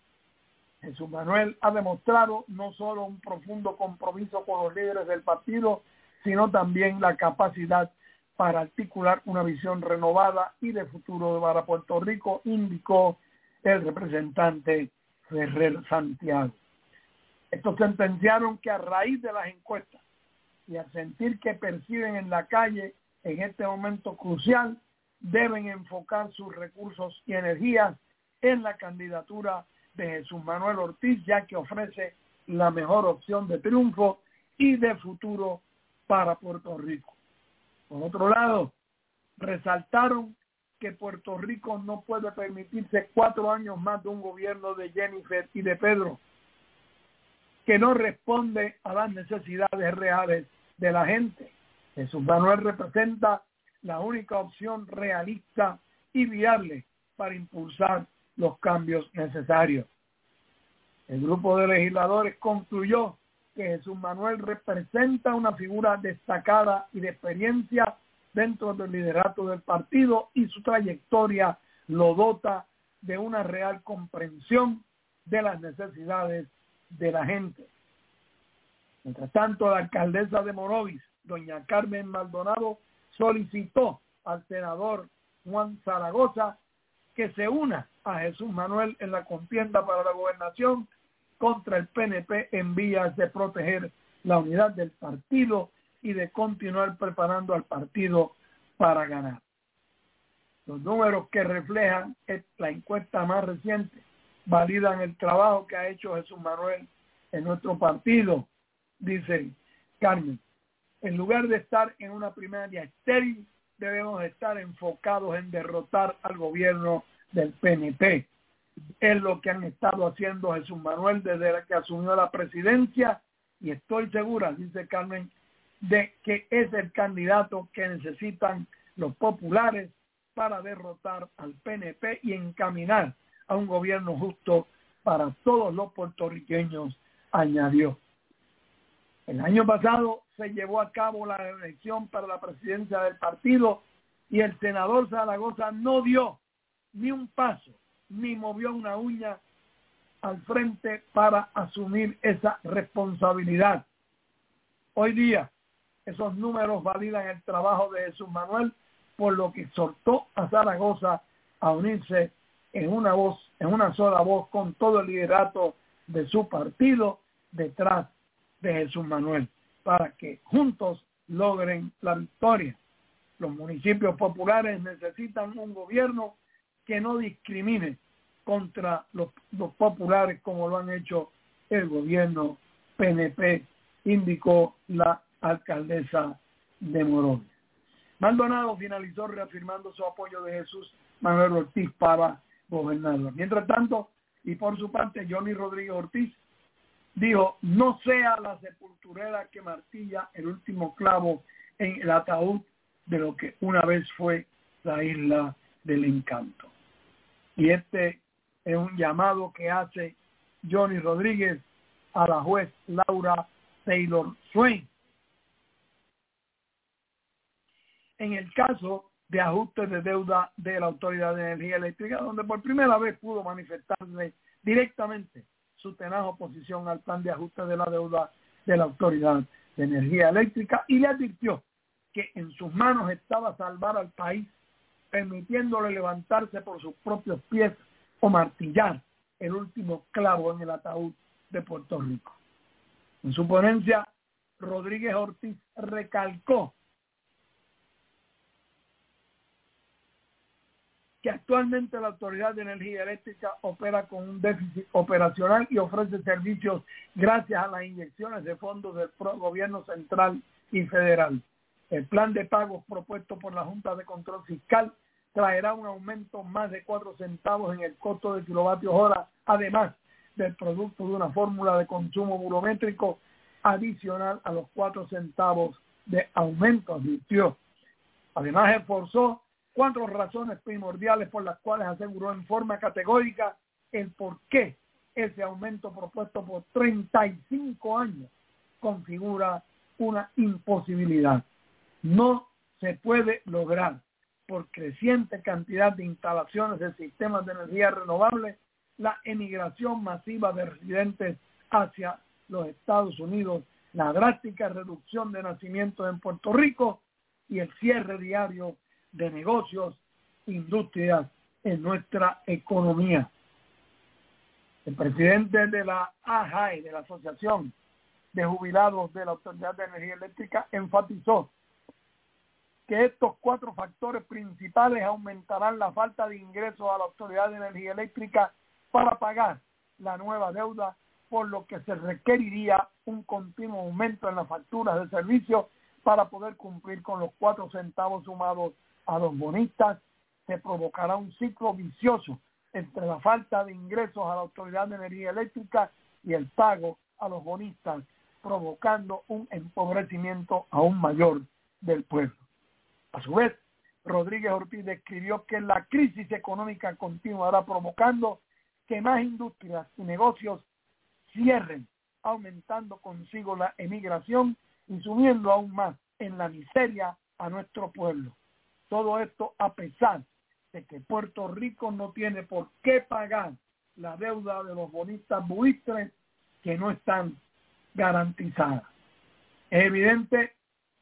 Jesús Manuel ha demostrado no solo un profundo compromiso con los líderes del partido, sino también la capacidad para articular una visión renovada y de futuro para Puerto Rico, indicó el representante Ferrer Santiago. Estos sentenciaron que a raíz de las encuestas y al sentir que perciben en la calle en este momento crucial, deben enfocar sus recursos y energías en la candidatura de Jesús Manuel Ortiz, ya que ofrece la mejor opción de triunfo y de futuro para Puerto Rico. Por otro lado, resaltaron que Puerto Rico no puede permitirse cuatro años más de un gobierno de Jennifer y de Pedro, que no responde a las necesidades reales de la gente. Jesús Manuel representa la única opción realista y viable para impulsar los cambios necesarios. El grupo de legisladores concluyó que Jesús Manuel representa una figura destacada y de experiencia dentro del liderato del partido y su trayectoria lo dota de una real comprensión de las necesidades de la gente. Mientras tanto, la alcaldesa de Morovis, doña Carmen Maldonado, solicitó al senador Juan Zaragoza que se una a Jesús Manuel en la contienda para la gobernación contra el P N P en vías de proteger la unidad del partido y de continuar preparando al partido para ganar. Los números que reflejan la encuesta más reciente validan el trabajo que ha hecho Jesús Manuel en nuestro partido. dice Carmen. En lugar de estar en una primaria estéril, debemos estar enfocados en derrotar al gobierno del P N P. Es lo que han estado haciendo Jesús Manuel desde que asumió la presidencia y estoy segura, dice Carmen, de que es el candidato que necesitan los populares para derrotar al P N P y encaminar a un gobierno justo para todos los puertorriqueños, añadió. El año pasado se llevó a cabo la elección para la presidencia del partido y el senador Zaragoza no dio ni un paso, ni movió una uña al frente para asumir esa responsabilidad. Hoy día, esos números validan el trabajo de Jesús Manuel, por lo que exhortó a Zaragoza a unirse en una voz, en una sola voz, con todo el liderato de su partido detrás de Jesús Manuel, para que juntos logren la victoria. Los municipios populares necesitan un gobierno que no discrimine contra los, los populares como lo han hecho el gobierno P N P, indicó la alcaldesa de Morovis. Maldonado finalizó reafirmando su apoyo de Jesús Manuel Ortiz para gobernador. Mientras tanto, y por su parte, Johnny Rodríguez Ortiz dijo: no sea la sepulturera que martilla el último clavo en el ataúd de lo que una vez fue la Isla del Encanto. Y este es un llamado que hace Johnny Rodríguez a la juez Laura Taylor Swain. En el caso de ajustes de deuda de la Autoridad de Energía Eléctrica, donde por primera vez pudo manifestarle directamente su tenaz oposición al plan de ajuste de la deuda de la Autoridad de Energía Eléctrica, y le advirtió que en sus manos estaba salvar al país, permitiéndole levantarse por sus propios pies o martillar el último clavo en el ataúd de Puerto Rico. En su ponencia, Rodríguez Ortiz recalcó que actualmente la Autoridad de Energía Eléctrica opera con un déficit operacional y ofrece servicios gracias a las inyecciones de fondos del gobierno central y federal. El plan de pagos propuesto por la Junta de Control Fiscal traerá un aumento más de cuatro centavos en el costo de kilovatios hora, además del producto de una fórmula de consumo volumétrico adicional a los cuatro centavos de aumento, advirtió. Además, esforzó cuatro razones primordiales por las cuales aseguró en forma categórica el por qué ese aumento propuesto por treinta y cinco años configura una imposibilidad. No se puede lograr por creciente cantidad de instalaciones de sistemas de energía renovable la emigración masiva de residentes hacia los Estados Unidos, la drástica reducción de nacimientos en Puerto Rico y el cierre diario de negocios, industrias en nuestra economía. El presidente de la A J A E, de la Asociación de Jubilados de la Autoridad de Energía Eléctrica, enfatizó que estos cuatro factores principales aumentarán la falta de ingresos a la Autoridad de Energía Eléctrica para pagar la nueva deuda, por lo que se requeriría un continuo aumento en las facturas de servicio para poder cumplir con los cuatro centavos sumados a los bonistas. Se provocará un ciclo vicioso entre la falta de ingresos a la Autoridad de Energía Eléctrica y el pago a los bonistas, provocando un empobrecimiento aún mayor del pueblo. A su vez, Rodríguez Ortiz describió que la crisis económica continuará provocando que más industrias y negocios cierren, aumentando consigo la emigración y sumiendo aún más en la miseria a nuestro pueblo. Todo esto a pesar de que Puerto Rico no tiene por qué pagar la deuda de los bonistas buitres que no están garantizadas. Es evidente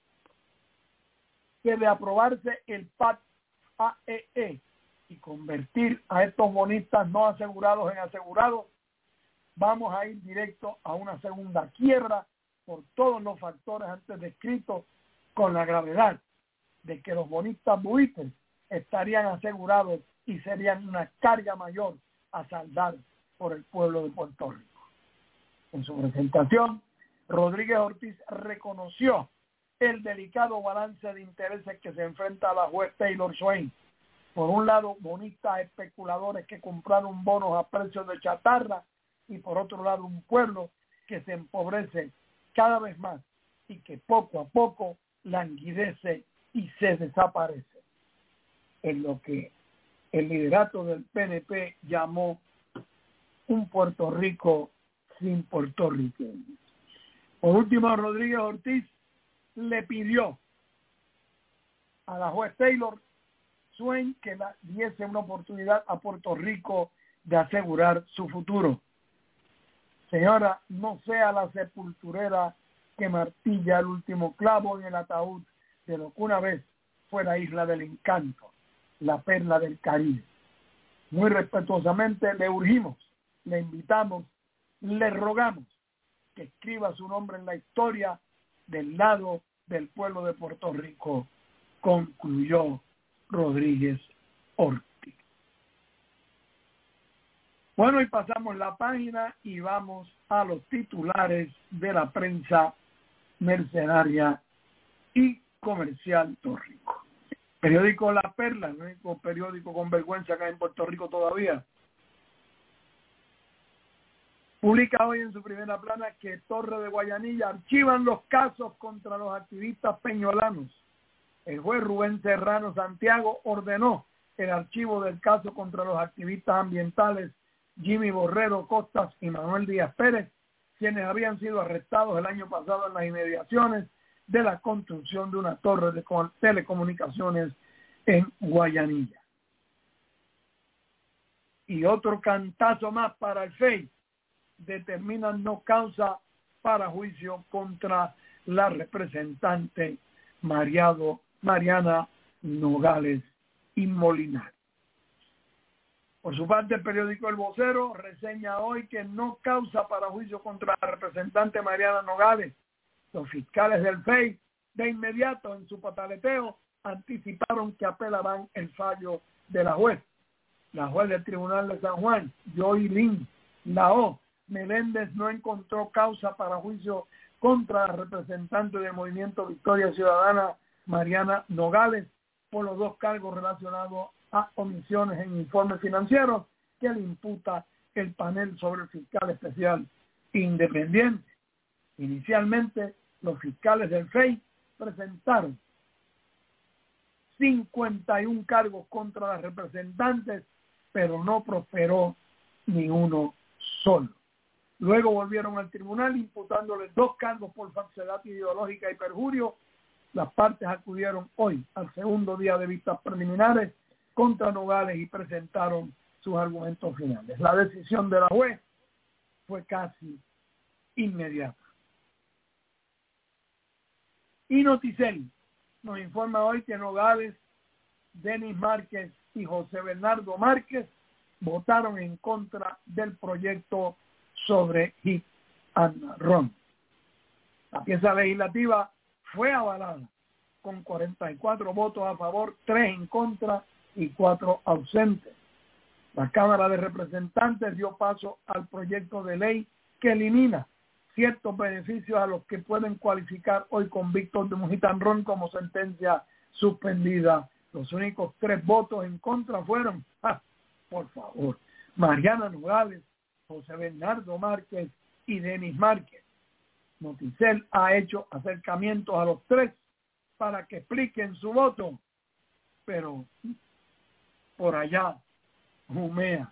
que de aprobarse el P A C A E E y convertir a estos bonistas no asegurados en asegurados, vamos a ir directo a una segunda quiebra por todos los factores antes descritos, con la gravedad de que los bonistas buitres estarían asegurados y serían una carga mayor a saldar por el pueblo de Puerto Rico. En su presentación, Rodríguez Ortiz reconoció el delicado balance de intereses que se enfrenta a la juez Taylor Swain. Por un lado, bonistas especuladores que compraron bonos a precios de chatarra y por otro lado, un pueblo que se empobrece cada vez más y que poco a poco languidece y se desaparece. En lo que el liderato del P N P llamó un Puerto Rico sin puertorriqueños. Por último, Rodríguez Ortiz le pidió a la juez Taylor Swain que la diese una oportunidad a Puerto Rico de asegurar su futuro. Señora, no sea la sepulturera que martilla el último clavo en el ataúd de lo que una vez fue la isla del encanto, la perla del Caribe. Muy respetuosamente le urgimos, le invitamos, le rogamos que escriba su nombre en la historia del lado del pueblo de Puerto Rico, concluyó Rodríguez Ortiz. Bueno, y pasamos la página y vamos a los titulares de la prensa mercenaria y comercial de Puerto Rico. Periódico La Perla, el único periódico con vergüenza acá en Puerto Rico todavía, publica hoy en su primera plana que Torre de Guayanilla archivan los casos contra los activistas peñolanos. El juez Rubén Serrano Santiago ordenó el archivo del caso contra los activistas ambientales Jimmy Borrero Costas y Manuel Díaz Pérez, quienes habían sido arrestados el año pasado en las inmediaciones de la construcción de una torre de telecomunicaciones en Guayanilla. Y otro cantazo más para el F E I. Determinan no causa para juicio contra la representante Mariado, Mariana Nogales y Molinar. Por su parte, el periódico El Vocero reseña hoy que no causa para juicio contra la representante Mariana Nogales. Los fiscales del F E I de inmediato en su pataleteo anticiparon que apelaban el fallo de la juez. La juez del Tribunal de San Juan, Joy Lynn Lao Meléndez, no encontró causa para juicio contra la representante del Movimiento Victoria Ciudadana, Mariana Nogales, por los dos cargos relacionados a omisiones en informes financieros que le imputa el panel sobre el fiscal especial independiente. Inicialmente, los fiscales del F E I presentaron cincuenta y uno cargos contra las representantes, pero no prosperó ni uno solo. Luego volvieron al tribunal imputándoles dos cargos por falsedad ideológica y perjurio. Las partes acudieron hoy al segundo día de vistas preliminares contra Nogales y presentaron sus argumentos finales. La decisión de la juez fue casi inmediata. Y Noticel nos informa hoy que Nogales, Denis Márquez y José Bernardo Márquez votaron en contra del proyecto sobre Hit and Run. La pieza legislativa fue avalada con cuarenta y cuatro votos a favor, tres en contra y cuatro ausentes. La Cámara de Representantes dio paso al proyecto de ley que elimina ciertos beneficios a los que pueden cualificar hoy convictos de un hit and run como sentencia suspendida. Los únicos tres votos en contra fueron, ah, por favor, Mariana Nogales, José Bernardo Márquez y Denis Márquez. Noticel ha hecho acercamientos a los tres para que expliquen su voto, pero por allá humea.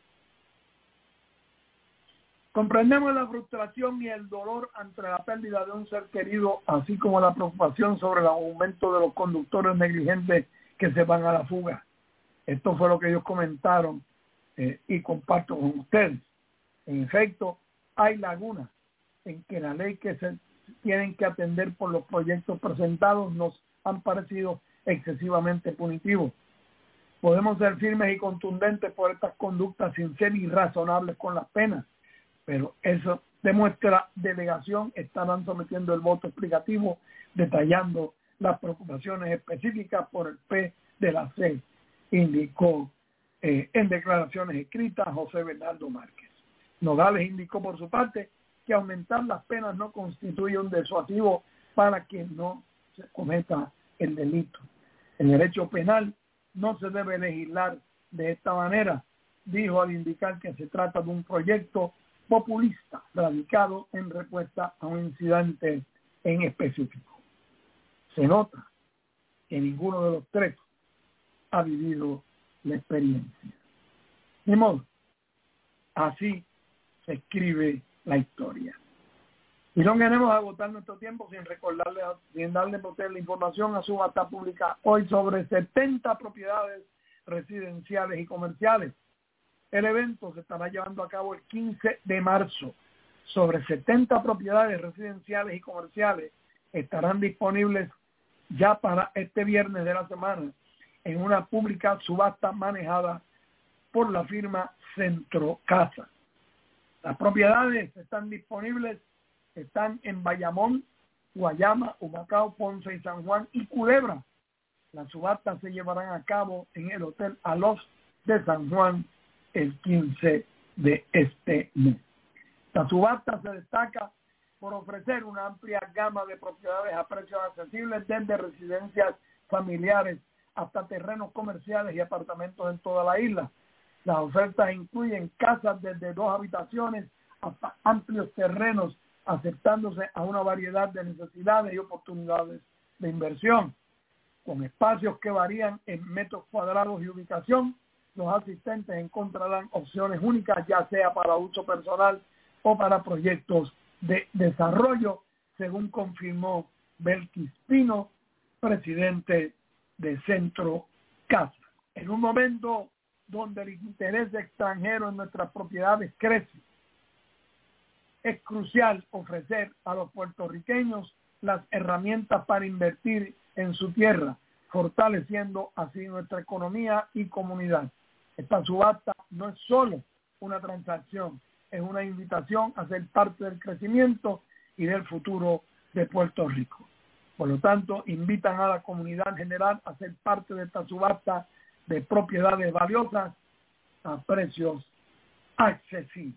Comprendemos la frustración y el dolor ante la pérdida de un ser querido, así como la preocupación sobre el aumento de los conductores negligentes que se van a la fuga. Esto fue lo que ellos comentaron eh, y comparto con ustedes. En efecto, hay lagunas en que la ley que se tienen que atender por los proyectos presentados nos han parecido excesivamente punitivos. Podemos ser firmes y contundentes por estas conductas sin ser irrazonables con las penas, pero eso demuestra delegación. Estarán sometiendo el voto explicativo detallando las preocupaciones específicas por el P de la C, indicó eh, en declaraciones escritas José Bernardo Márquez. Nogales indicó por su parte que aumentar las penas no constituye un disuasivo para que no se cometa el delito. El derecho penal no se debe legislar de esta manera, dijo al indicar que se trata de un proyecto populista radicado en respuesta a un incidente en específico. Se nota que ninguno de los tres ha vivido la experiencia. De modo, así se escribe la historia. Y no queremos agotar nuestro tiempo sin recordarle, sin darle a usted la información a subasta pública hoy sobre setenta propiedades residenciales y comerciales. El evento se estará llevando a cabo el quince de marzo. Sobre setenta propiedades residenciales y comerciales estarán disponibles ya para este viernes de la semana en una pública subasta manejada por la firma Centro Casa. Las propiedades están disponibles, están en Bayamón, Guayama, Humacao, Ponce y San Juan y Culebra. Las subastas se llevarán a cabo en el Hotel Aloft de San Juan el quince de este mes. La subasta se destaca por ofrecer una amplia gama de propiedades a precios accesibles, desde residencias familiares hasta terrenos comerciales y apartamentos en toda la isla. Las ofertas incluyen casas desde dos habitaciones hasta amplios terrenos, aceptándose a una variedad de necesidades y oportunidades de inversión. Con espacios que varían en metros cuadrados y ubicación, los asistentes encontrarán opciones únicas, ya sea para uso personal o para proyectos de desarrollo, según confirmó Belkis Pino, presidente de Centro Casa. En un momento donde el interés extranjero en nuestras propiedades crece, es crucial ofrecer a los puertorriqueños las herramientas para invertir en su tierra, fortaleciendo así nuestra economía y comunidad. Esta subasta no es solo una transacción, es una invitación a ser parte del crecimiento y del futuro de Puerto Rico. Por lo tanto, invitan a la comunidad en general a ser parte de esta subasta de propiedades valiosas a precios accesibles.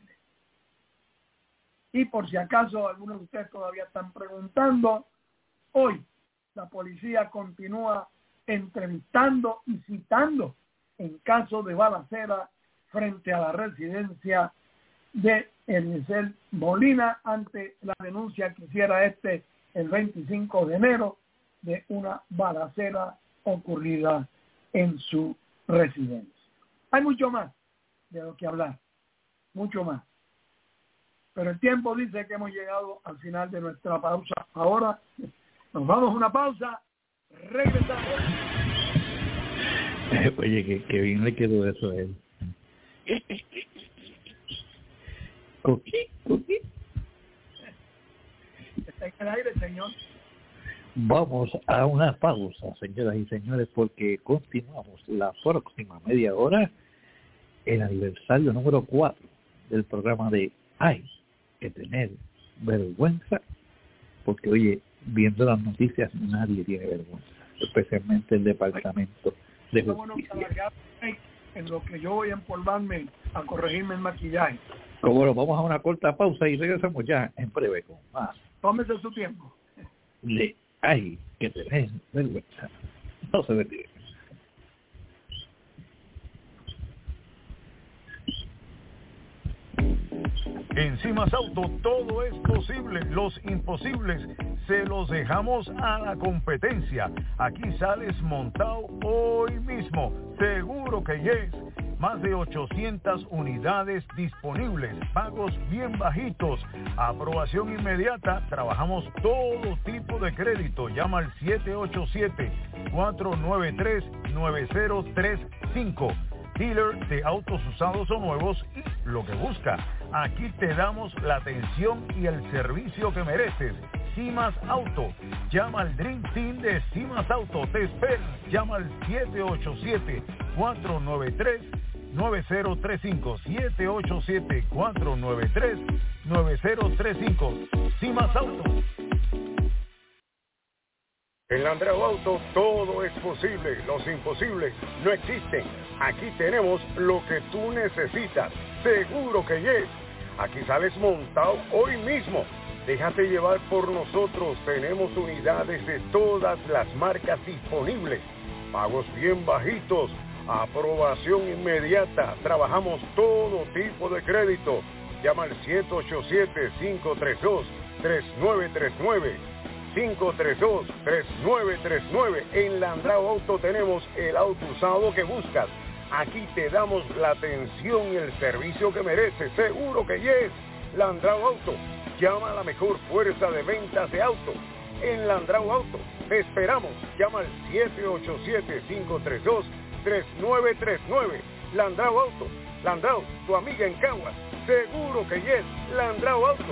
Y por si acaso algunos de ustedes todavía están preguntando, hoy la policía continúa entrevistando y citando en caso de balacera frente a la residencia de Eliezer Molina, ante la denuncia que hiciera este el veinticinco de enero de una balacera ocurrida en su residencia. Hay mucho más de lo que hablar, mucho más. Pero el tiempo dice que hemos llegado al final de nuestra pausa. Ahora nos vamos a una pausa, regresamos. Oye, que, que bien le quedó eso a él. Coqui, coqui. Está en el aire, señor. Vamos a una pausa, señoras y señores, porque continuamos la próxima media hora, el aniversario número cuatro del programa de Hay que tener vergüenza, porque oye, viendo las noticias nadie tiene vergüenza, especialmente el Departamento de Justicia. En lo que yo voy a empolvarme a corregirme el maquillaje. Como lo vamos a una corta pausa y regresamos ya en breve con más. Tómese su tiempo. Le hay que tener vergüenza. No se retire. En Cimas Auto todo es posible, los imposibles se los dejamos a la competencia. Aquí sales montado hoy mismo, seguro que yes. Más de ochocientas unidades disponibles, pagos bien bajitos, aprobación inmediata, trabajamos todo tipo de crédito. Llama al siete ocho siete, cuatro nueve tres, nueve cero tres cinco. Dealer de autos usados o nuevos y lo que busca. Aquí te damos la atención y el servicio que mereces. Cimas Auto. Llama al Dream Team de Cimas Auto. Te espera. Llama al siete ocho siete, cuatro nueve tres, nueve cero tres cinco. siete ocho siete, cuatro nueve tres, nueve cero tres cinco. Cimas Auto. En Landreo Auto todo es posible, los imposibles no existen. Aquí tenemos lo que tú necesitas, seguro que yes. Aquí sales montado hoy mismo. Déjate llevar por nosotros. Tenemos unidades de todas las marcas disponibles. Pagos bien bajitos. Aprobación inmediata. Trabajamos todo tipo de crédito. Llama al siete ocho siete, cinco tres dos, tres nueve tres nueve. cinco tres dos, tres nueve tres nueve. En Landrao Auto tenemos el auto usado que buscas. Aquí te damos la atención y el servicio que mereces. Seguro que yes. Landrao Auto. Llama a la mejor fuerza de ventas de auto. En Landrao Auto. Te esperamos. Llama al siete ocho siete, cinco tres dos, tres nueve tres nueve. Landrao Auto. Landrao, tu amiga en Caguas. Seguro que yes. Landrao Auto.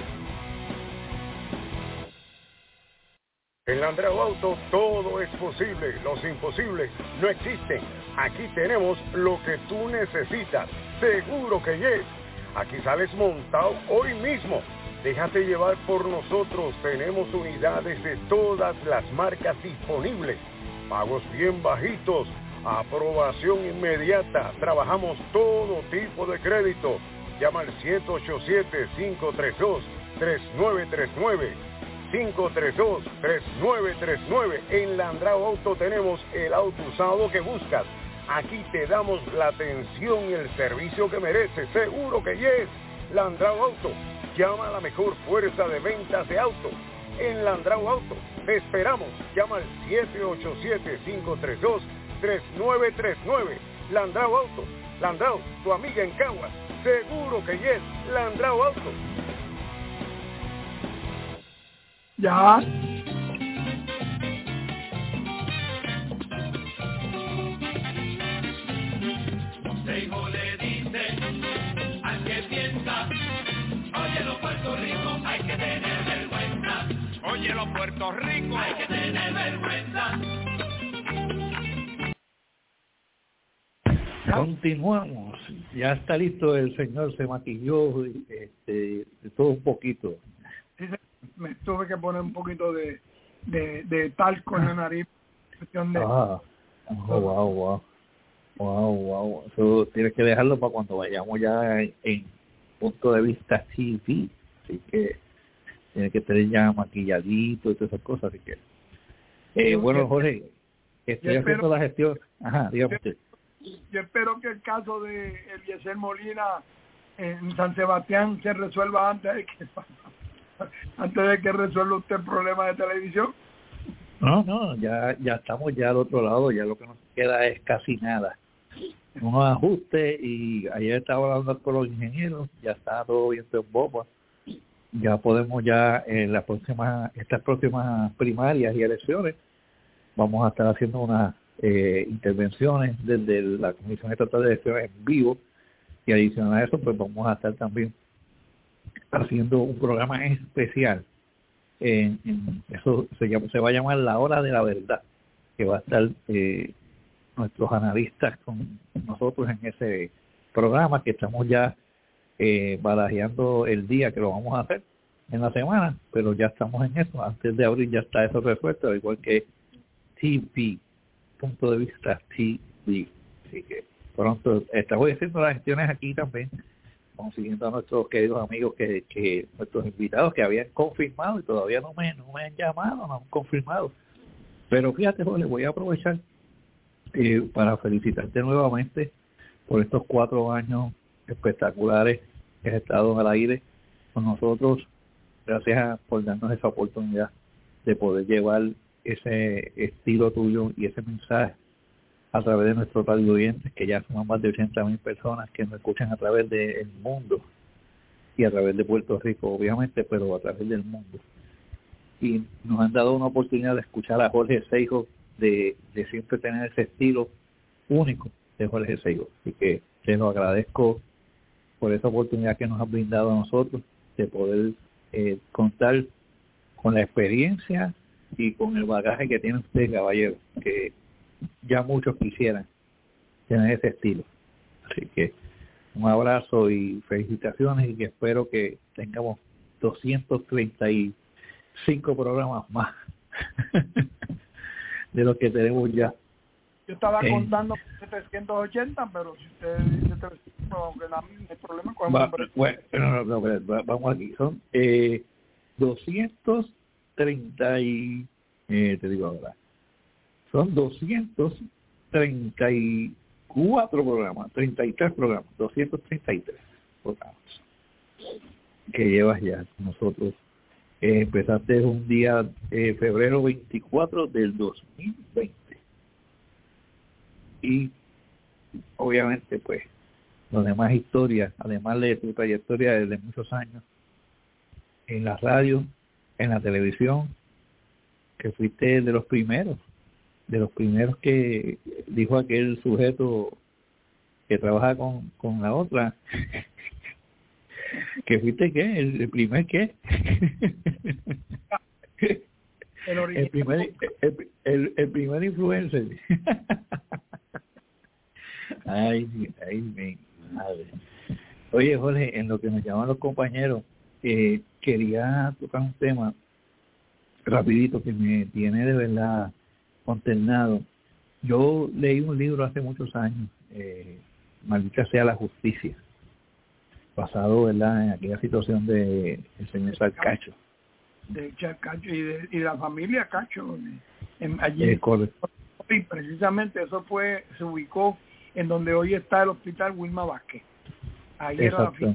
En Landrao Auto todo es posible. Los imposibles no existen. Aquí tenemos lo que tú necesitas. Seguro que yes. Aquí sales montado hoy mismo. Déjate llevar por nosotros. Tenemos unidades de todas las marcas disponibles. Pagos bien bajitos. Aprobación inmediata. Trabajamos todo tipo de crédito. Llama al siete ocho siete, cinco tres dos, tres nueve tres nueve. cinco tres dos, tres nueve tres nueve. En Landrao Auto tenemos el auto usado que buscas. Aquí te damos la atención y el servicio que mereces. Seguro que yes. Landrao Auto. Llama a la mejor fuerza de ventas de auto. En Landrao Auto. Te esperamos. Llama al siete ocho siete, cinco tres dos, tres nueve tres nueve. Landrao Auto. Landrao, tu amiga en Caguas. Seguro que yes. Landrao Auto. Ya. Seijo le dice al que piensa, oye los Puerto Rico, hay que tener vergüenza. Oye los Puerto Rico, hay que tener vergüenza. Continuamos. Ya está listo el señor, se maquilló, este, de todo un poquito. Sí, me tuve que poner un poquito de, de, de talco en la nariz. Cuestión de... Ah, oh, wow, wow. Wow, wow. Eso tienes que dejarlo para cuando vayamos ya en, en punto de vista T V. Así que tiene que tener ya maquilladito y todas esas cosas. Así que, eh, bueno, Jorge, estoy haciendo espero, la gestión. Ajá, dígame usted. Yo espero que el caso de Eliezer Molina en San Sebastián se resuelva antes de que antes de que resuelva usted el problema de televisión. No, no, ya ya estamos ya al otro lado, ya lo que nos queda es casi nada. Unos ajustes, y ayer estaba hablando con los ingenieros, ya está todo bien en boba. Ya podemos ya en las próximas, estas próximas primarias y elecciones, vamos a estar haciendo unas eh, intervenciones desde la Comisión Estatal de Elecciones en vivo, y adicional a eso, pues vamos a estar también haciendo un programa especial. En, en eso se, llama, se va a llamar La Hora de la Verdad, que va a estar eh, nuestros analistas con nosotros en ese programa, que estamos ya eh, barajeando el día que lo vamos a hacer en la semana, pero ya estamos en eso. Antes de abril ya está eso resuelto, al igual que T V, punto de vista T V. Así que pronto estamos haciendo las gestiones aquí también, consiguiendo a nuestros queridos amigos, que, que nuestros invitados que habían confirmado y todavía no me, no me han llamado, no han confirmado. Pero fíjate, Jorge, voy a aprovechar eh, para felicitarte nuevamente por estos cuatro años espectaculares que has estado al aire con nosotros. Gracias por darnos esa oportunidad de poder llevar ese estilo tuyo y ese mensaje a través de nuestros radio oyentes, que ya son más de ochenta mil personas que nos escuchan a través del mundo y a través de Puerto Rico, obviamente, pero a través del mundo. Y nos han dado una oportunidad de escuchar a Jorge Seijo, de, de siempre tener ese estilo único de Jorge Seijo. Así que te lo agradezco por esa oportunidad que nos ha brindado a nosotros de poder eh, contar con la experiencia y con el bagaje que tiene usted, caballero, que ya muchos quisieran tener ese estilo. Así que un abrazo y felicitaciones, y que espero que tengamos doscientos treinta y cinco programas más de los que tenemos ya Yo estaba eh, contando setecientos ochenta, pero si usted dice trescientos, aunque no hay problema con el va, nombre. bueno, no, no, no, no, vamos aquí, son eh, doscientos treinta y, eh, te digo ahora, son doscientos treinta y cuatro programas, treinta y tres programas, doscientos treinta y tres programas que llevas ya con nosotros. Eh, empezaste un día, eh, febrero veinticuatro del dos mil veinte. Y obviamente pues las demás historias, además de tu trayectoria desde muchos años en la radio, en la televisión, que fuiste de los primeros, de los primeros que dijo aquel sujeto que trabaja con, con la otra, que fuiste qué, el, el primer qué, El, el primer el, el, el primer influencer. Ay, ay, mi madre. Oye, Jorge, en lo que nos llaman los compañeros, eh, quería tocar un tema rapidito que me tiene de verdad consternado. Yo leí un libro hace muchos años, eh, Maldita sea la justicia, basado, ¿verdad?, en aquella situación de el señor Salcacho. De Cacho y de y la familia Cacho en, allí. Eh, y precisamente eso fue, se ubicó en donde hoy está el hospital Wilma Vázquez. Ahí Exacto. era la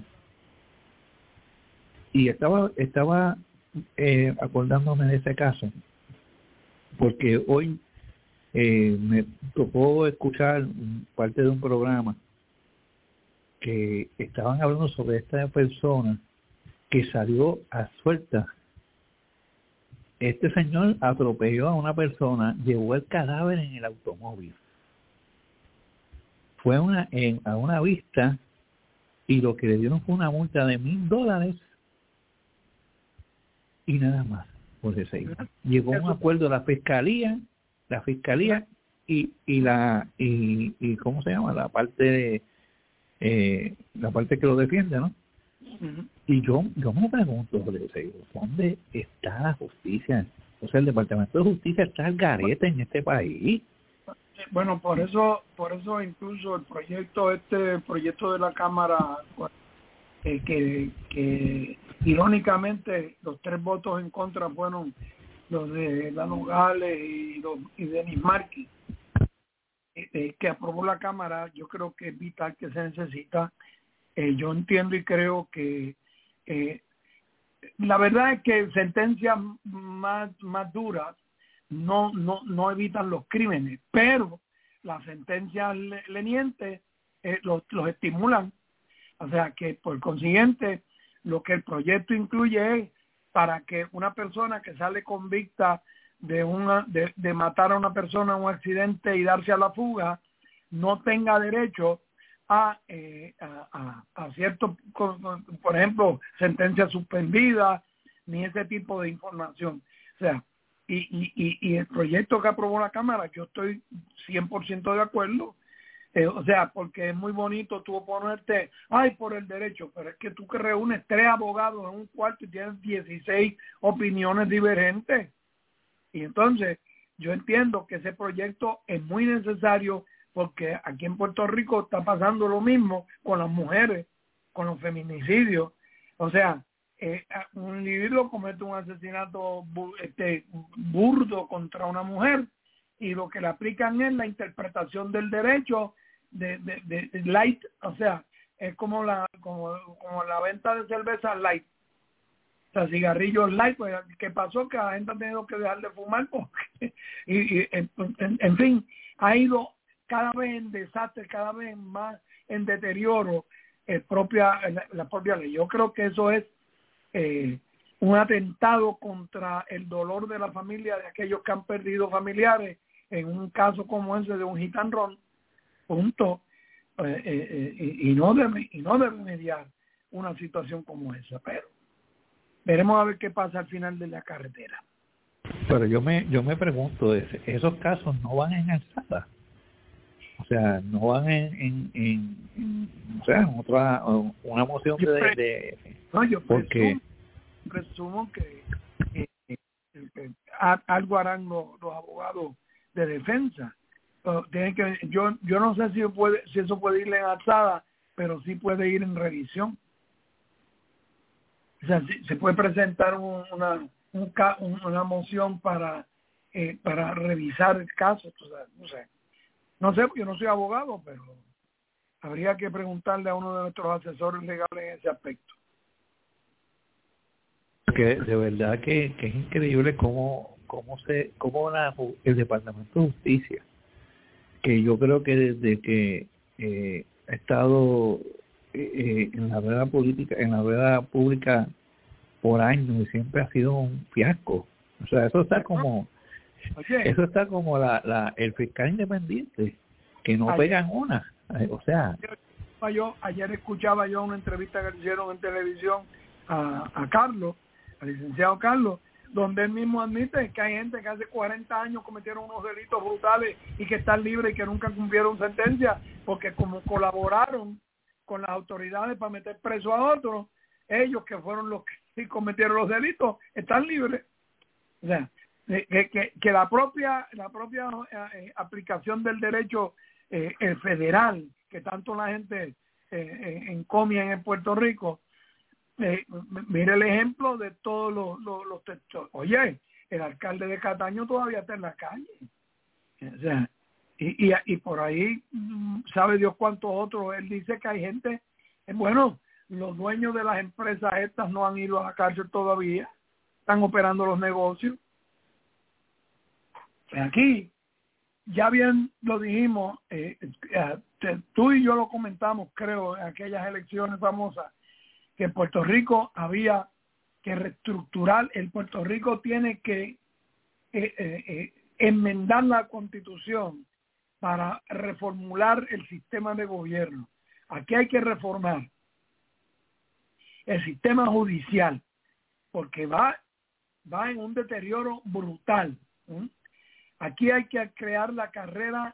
Y estaba, estaba eh, acordándome de ese caso, porque hoy eh, me tocó escuchar parte de un programa que estaban hablando sobre esta persona que salió a suelta. Este señor atropelló a una persona, llevó el cadáver en el automóvil. Fue una, en, a una vista y lo que le dieron fue una multa de mil dólares y nada más por ese hijo. Llegó a un acuerdo la fiscalía, la fiscalía y, y la y, y cómo se llama la parte de, eh, la parte que lo defiende, ¿no? Uh-huh. Y yo yo me pregunto, ¿dónde está la justicia? O sea, el Departamento de Justicia está al garete en este país. Bueno, por eso por eso incluso el proyecto este el proyecto de la Cámara eh, que, que irónicamente los tres votos en contra fueron los de Lano Gales y, los, y Denis Marquis, eh, que aprobó la Cámara. Yo creo que es vital, que se necesita. Eh, yo entiendo y creo que eh, la verdad es que sentencias más más duras no no no evitan los crímenes, pero las sentencias lenientes eh, los, los estimulan. O sea que por consiguiente lo que el proyecto incluye es para que una persona que sale convicta de una de, de matar a una persona en un accidente y darse a la fuga no tenga derecho a, eh, a, a, a cierto, por ejemplo, sentencia suspendida ni ese tipo de información. O sea, y, y, y, y el proyecto que aprobó la Cámara, yo estoy cien por ciento de acuerdo. Eh, o sea, porque es muy bonito tú ponerte, ay, por el derecho, pero es que tú que reúnes tres abogados en un cuarto y tienes dieciséis opiniones divergentes. Y entonces yo entiendo que ese proyecto es muy necesario, porque aquí en Puerto Rico está pasando lo mismo con las mujeres, con los feminicidios. O sea, eh, un individuo comete un asesinato este, burdo contra una mujer y lo que le aplican es la interpretación del derecho de, de, de, de light, o sea, es como la como, como la venta de cerveza light, o sea, cigarrillos light. Pues, ¿qué pasó? Que la gente ha tenido que dejar de fumar porque, y, y en, en, en fin, ha ido cada vez en desastre, cada vez más en deterioro eh, propia la, la propia ley. Yo creo que eso es eh, un atentado contra el dolor de la familia, de aquellos que han perdido familiares en un caso como ese de un hit and run, punto, eh, eh, eh, y no debe y no debe mediar una situación como esa. Pero veremos a ver qué pasa al final de la carretera. Pero yo me yo me pregunto, esos casos no van en alzada. O sea, no van en, en, en, en o sea, en otra, una moción de... de no, yo porque presumo, presumo que, que, que, que algo harán los, los abogados de defensa uh, tiene que, yo yo no sé si puede si eso puede ir en alzada, pero sí puede ir en revisión. O sea, si, se puede presentar un, una un, una moción para eh, para revisar el caso. O sea, no sé, no sé, yo no soy abogado, pero habría que preguntarle a uno de nuestros asesores legales en ese aspecto. Que de verdad que, que es increíble cómo cómo se cómo la, el Departamento de Justicia, que yo creo que desde que eh, ha estado eh, en la rueda política en la rueda pública por años y siempre ha sido un fiasco. O sea, eso está como Oye, eso está como la, la el fiscal independiente que no ayer, pegan una. O sea, yo ayer escuchaba yo una entrevista que le hicieron en televisión a, a Carlos, al licenciado Carlos, donde él mismo admite que hay gente que hace cuarenta años cometieron unos delitos brutales y que están libres y que nunca cumplieron sentencia porque como colaboraron con las autoridades para meter preso a otros, ellos que fueron los que sí cometieron los delitos están libres. O sea, que, que, que la propia la propia eh, aplicación del derecho eh, el federal que tanto la gente eh, encomia en Puerto Rico. Eh, mire el ejemplo de todos los, los, los textos. Oye, el alcalde de Cataño todavía está en la calle. O sea, y, y, y por ahí, sabe Dios cuántos otros. Él dice que hay gente, eh, bueno, los dueños de las empresas estas no han ido a la cárcel todavía, están operando los negocios. Aquí, ya bien lo dijimos, eh, eh, tú y yo lo comentamos, creo, en aquellas elecciones famosas, que en Puerto Rico había que reestructurar, el Puerto Rico tiene que eh, eh, eh, enmendar la Constitución para reformular el sistema de gobierno. Aquí hay que reformar el sistema judicial, porque va, va en un deterioro brutal. ¿Mm? Aquí hay que crear la carrera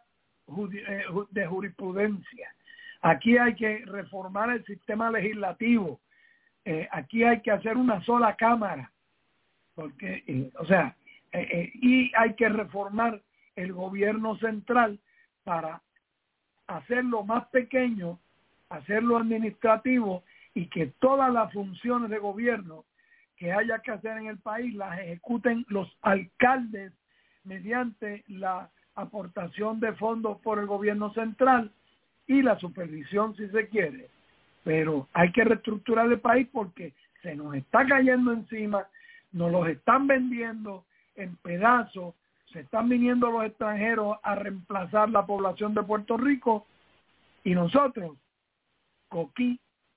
de jurisprudencia. Aquí hay que reformar el sistema legislativo. Eh, aquí hay que hacer una sola cámara, porque, eh, o sea, eh, eh, y hay que reformar el gobierno central para hacerlo más pequeño, hacerlo administrativo y que todas las funciones de gobierno que haya que hacer en el país las ejecuten los alcaldes mediante la aportación de fondos por el gobierno central y la supervisión si se quiere. Pero hay que reestructurar el país porque se nos está cayendo encima, nos los están vendiendo en pedazos, se están viniendo los extranjeros a reemplazar la población de Puerto Rico y nosotros, coquí,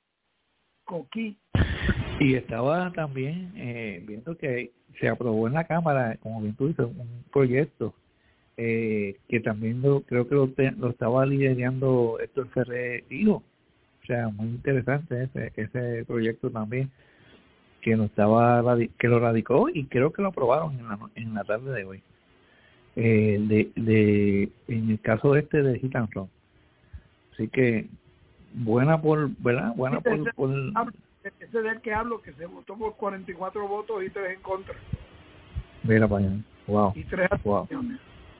coquí. Y estaba también eh, viendo que se aprobó en la Cámara, como bien tú dices, un proyecto eh, que también lo, creo que lo, te, lo estaba liderando Héctor Ferrer Hijo. O sea, muy interesante ese ese proyecto también, que lo estaba que lo radicó y creo que lo aprobaron en la, en la tarde de hoy. Eh, de, de en el caso este de Hit and Run. Así que buena por, ¿verdad? Buena por, ese, por... ese del que hablo, que se votó por cuarenta y cuatro votos y tres en contra. Mira para allá. Wow. Y tres abstenciones.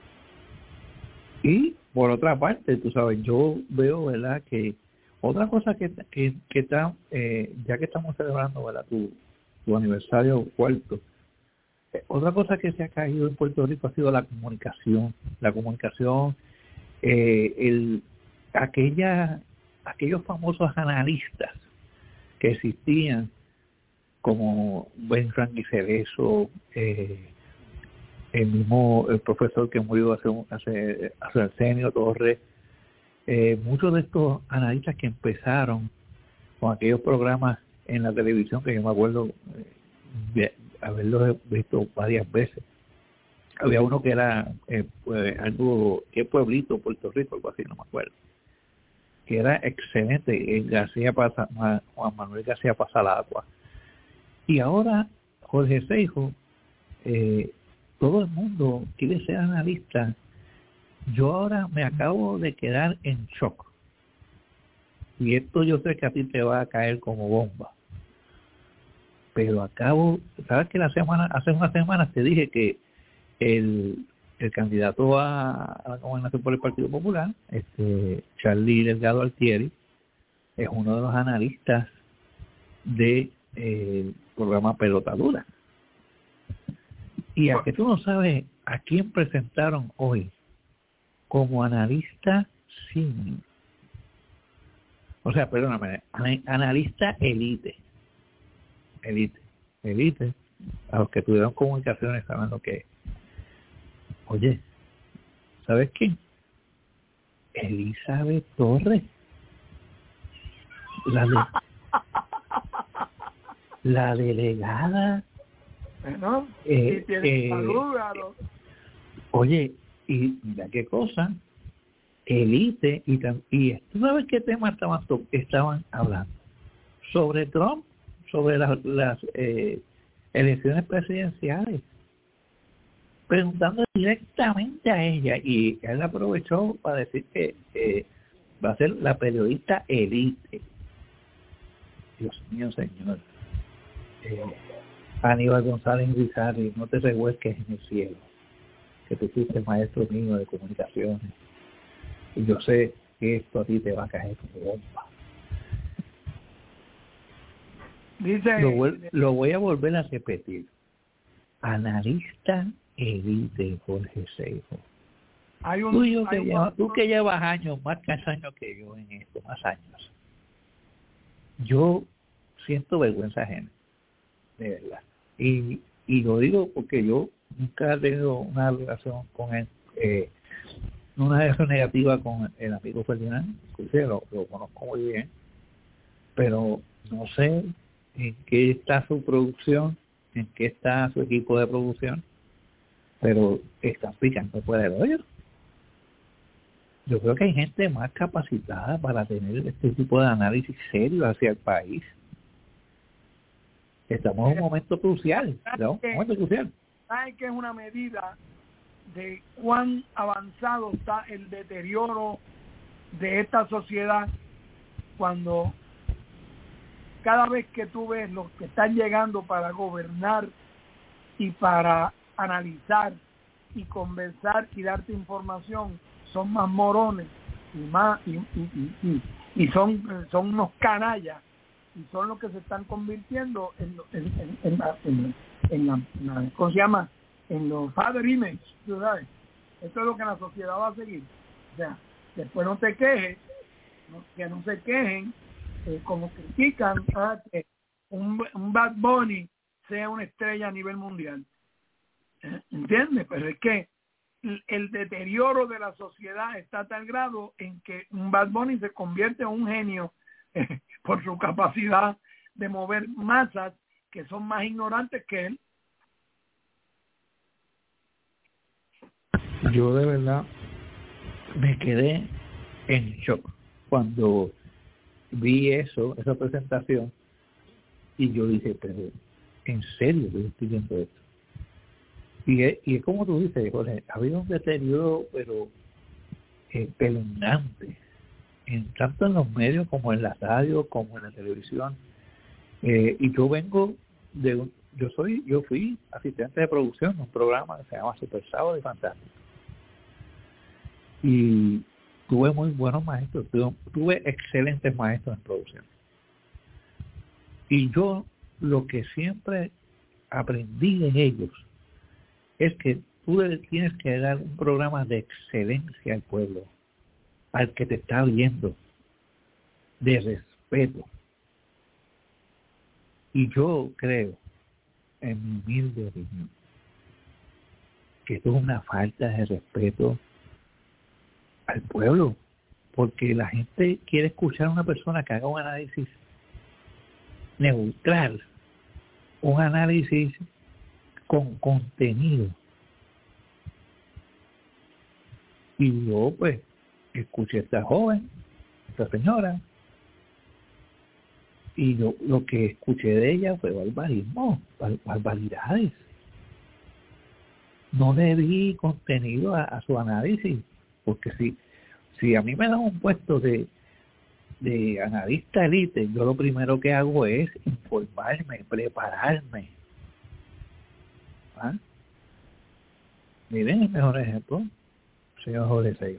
Wow. Y por otra parte, tú sabes, yo veo, ¿verdad?, que otra cosa que, que, que está, eh, ya que estamos celebrando, ¿verdad?, tu, tu aniversario cuarto, eh, otra cosa que se ha caído en Puerto Rico ha sido la comunicación. La comunicación, eh, el aquella aquellos famosos analistas que existían, como Ben Frank y Cerezo, eh, el mismo el profesor que murió hace, hace, hace Arsenio Torres, Eh, muchos de estos analistas que empezaron con aquellos programas en la televisión, que yo me acuerdo eh, de haberlos visto varias veces. Había uno que era eh, pues, algo, ¿qué pueblito? Puerto Rico, algo así, no me acuerdo, que era excelente, eh, García Pasa, Juan Manuel García Pasalagua. Y ahora Jorge Seijo, eh, todo el mundo quiere ser analista. Yo ahora me acabo de quedar en shock. Y esto yo sé que a ti te va a caer como bomba. Pero acabo, ¿sabes que la semana, hace unas semanas te dije que el el candidato a, a la gobernación por el Partido Popular, este Charlie Delgado Altieri, es uno de los analistas del de, eh, programa Pelotadura. Y a que tú no sabes a quién presentaron hoy como analista senior. O sea, perdóname, analista elite. Elite. Elite. A los que tuvieron comunicaciones saben lo que es. Oye, ¿sabes quién? Elizabeth Torres. La, de, la delegada. Bueno, eh, y tiene eh, salud, oye, y mira qué cosa. Elite. Y, y ¿tú sabes qué temas estaban, estaban hablando? Sobre Trump, sobre las, las eh, elecciones presidenciales. Preguntando directamente a ella, y él aprovechó para decir que eh, va a ser la periodista elite. Dios mío, señor. Eh, Aníbal González Rizarri, no te revuelques en el cielo, que tú fuiste maestro mío de comunicaciones, y yo sé que esto a ti te va a caer como bomba. Dice, lo, lo voy a volver a repetir. Analista elite, Jorge Seijo. Hay un, tú, yo hay que un, lleva, tú que llevas años, más años que yo en esto, más años. Yo siento vergüenza ajena, de verdad. Y, y lo digo porque yo nunca he tenido una relación con él, eh, una relación negativa con el amigo Ferdinand, inclusive lo, lo conozco muy bien, pero no sé en qué está su producción, en qué está su equipo de producción, pero están picando fuera del hoyo. Yo creo que hay gente más capacitada para tener este tipo de análisis serio hacia el país. Estamos en un momento crucial, ¿no? Un momento crucial. ¿Sabes que es una medida de cuán avanzado está el deterioro de esta sociedad cuando cada vez que tú ves los que están llegando para gobernar y para analizar y conversar y darte información son más morones y más y, y, y, y son son unos canallas y son los que se están convirtiendo en en en, en, la, en, en, la, en la, ¿cómo se llama? En los father image, ¿tú sabes? Esto es lo que la sociedad va a seguir. O sea, después no te quejes, no, que no se quejen, eh, como critican a que un, un Bad Bunny sea una estrella a nivel mundial. ¿Eh? ¿Entiendes? Pero es que el, el deterioro de la sociedad está a tal grado en que un Bad Bunny se convierte en un genio eh, por su capacidad de mover masas que son más ignorantes que él. Yo de verdad me quedé en shock cuando vi eso, esa presentación, y yo dije, pero ¿en serio yo estoy viendo esto? Y es, y es como tú dices, Jorge, ha habido un deterioro, pero eh, pelungante, en, tanto en los medios como en la radio, como en la televisión. Eh, y yo vengo de un, yo soy, yo fui asistente de producción de un programa que se llama Super Sábado y Fantástico. Y tuve muy buenos maestros, tuve, tuve excelentes maestros en producción. Y yo lo que siempre aprendí de ellos es que tú tienes que dar un programa de excelencia al pueblo, al que te está viendo, de respeto. Y yo creo, en mi humilde opinión, que esto es una falta de respeto al pueblo, porque la gente quiere escuchar a una persona que haga un análisis neutral, un análisis con contenido. Y yo pues escuché a esta joven, esta señora, y yo lo que escuché de ella fue barbarismo, bar, barbaridades. No le di contenido a, a su análisis, porque si, si a mí me dan un puesto de, de analista elite, yo lo primero que hago es informarme, prepararme. ¿Ah? Miren el mejor ejemplo, señor Jorge Seijo.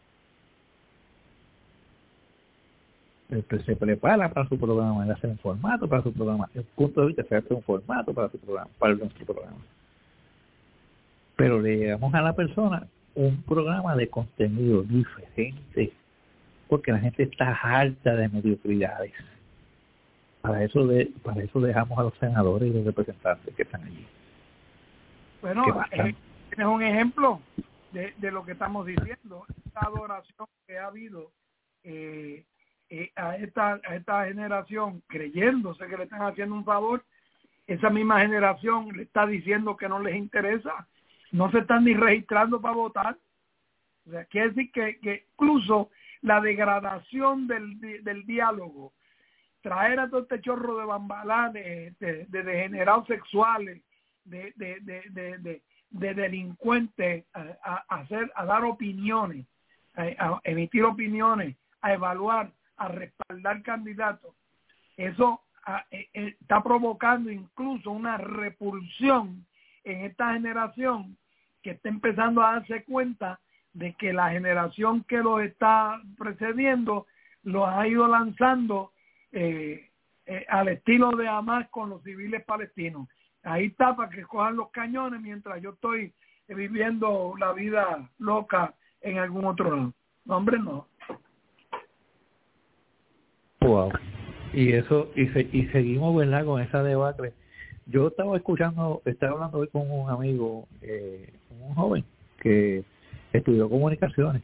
Se prepara para su programa, él hace un formato para su programa, el punto de vista se hace un formato para su programa, para nuestro programa. Pero le llegamos a la persona un programa de contenido diferente, porque la gente está harta de mediocridades. Para eso de, para eso dejamos a los senadores y los representantes que están allí. Bueno, eh, es un ejemplo de, de lo que estamos diciendo, esta adoración que ha habido eh, eh, a esta a esta generación, creyéndose que le están haciendo un favor. Esa misma generación le está diciendo que no les interesa, no se están ni registrando para votar. O sea, quiere decir que, que incluso la degradación del, del diálogo, traer a todo este chorro de bambalanes, de, de degenerados sexuales, de, de, de, de, de, de delincuentes, a, a, hacer, a dar opiniones, a, a emitir opiniones, a evaluar, a respaldar candidatos, eso a, a, está provocando incluso una repulsión en esta generación que está empezando a darse cuenta de que la generación que los está precediendo los ha ido lanzando eh, eh, al estilo de Hamas con los civiles palestinos. Ahí está para que cojan los cañones mientras yo estoy viviendo la vida loca en algún otro lado. No, hombre, no. Wow. Y eso, y, se, y seguimos, ¿verdad?, con esa debacle. Yo estaba escuchando, estaba hablando hoy con un amigo, eh, un joven que estudió comunicaciones,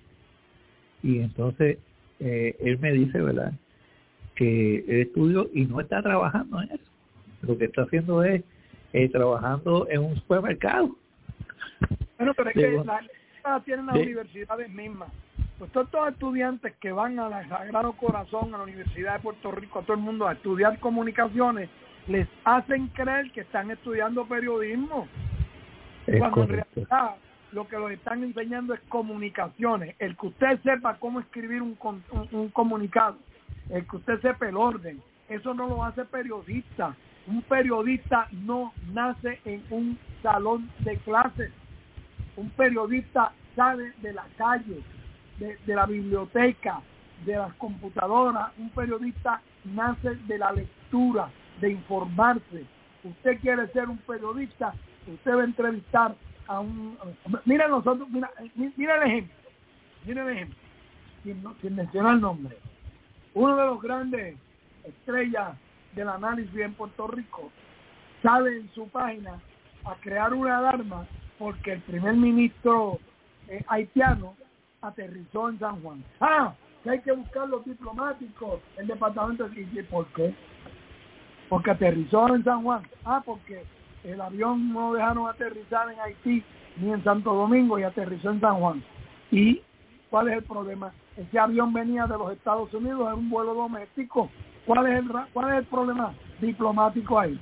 y entonces eh, él me dice, ¿verdad?, que él estudió y no está trabajando en eso. Lo que está haciendo es eh, trabajando en un supermercado. Bueno, pero es de, que la, la tienen las de, universidades mismas. Pues todos estos estudiantes que van a la Sagrado Corazón, a la Universidad de Puerto Rico, a todo el mundo a estudiar comunicaciones, les hacen creer que están estudiando periodismo. Es cuando correcto. En realidad lo que los están enseñando es comunicaciones. El que usted sepa cómo escribir un, un, un comunicado, el que usted sepa el orden, eso no lo hace periodista. Un periodista no nace en un salón de clases. Un periodista sale de la calle, de, de la biblioteca, de las computadoras. Un periodista nace de la lectura, de informarse. Usted quiere ser un periodista, usted va a entrevistar a un... Mira nosotros, mira, mira el ejemplo, mira el ejemplo, sin, sin mencionar el nombre. Uno de los grandes estrellas del análisis en Puerto Rico sale en su página a crear una alarma porque el primer ministro eh, haitiano aterrizó en San Juan. Ah, que hay que buscar los diplomáticos, el departamento de... ¿Y por qué? Porque aterrizó en San Juan. Ah, porque el avión no dejaron aterrizar en Haití ni en Santo Domingo y aterrizó en San Juan. ¿Y cuál es el problema? Ese avión venía de los Estados Unidos en un vuelo doméstico. ¿Cuál es el, cuál es el problema diplomático ahí?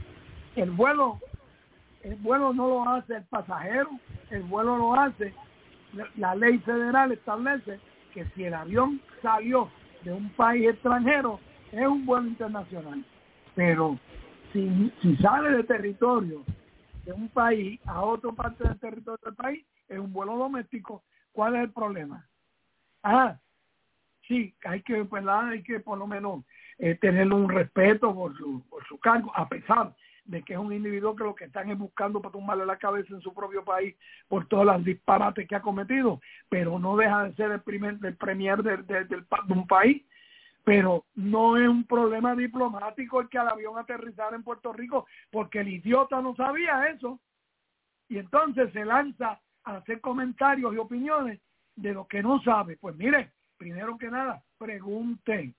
El vuelo, el vuelo no lo hace el pasajero, el vuelo lo hace, la ley federal establece que si el avión salió de un país extranjero, es un vuelo internacional. Pero si, si sale de territorio de un país a otra parte del territorio del país, es un vuelo doméstico. ¿Cuál es el problema? Ah, sí, hay que, ¿verdad? Hay que por lo menos eh, tener un respeto por su, por su cargo, a pesar de que es un individuo que lo que están es buscando para tumbarle la cabeza en su propio país por todas las disparates que ha cometido, pero no deja de ser el primer el premier de, de, de, de un país. Pero no es un problema diplomático el que al avión aterrizara en Puerto Rico, porque el idiota no sabía eso. Y entonces se lanza a hacer comentarios y opiniones de lo que no sabe. Pues mire, primero que nada, pregunten.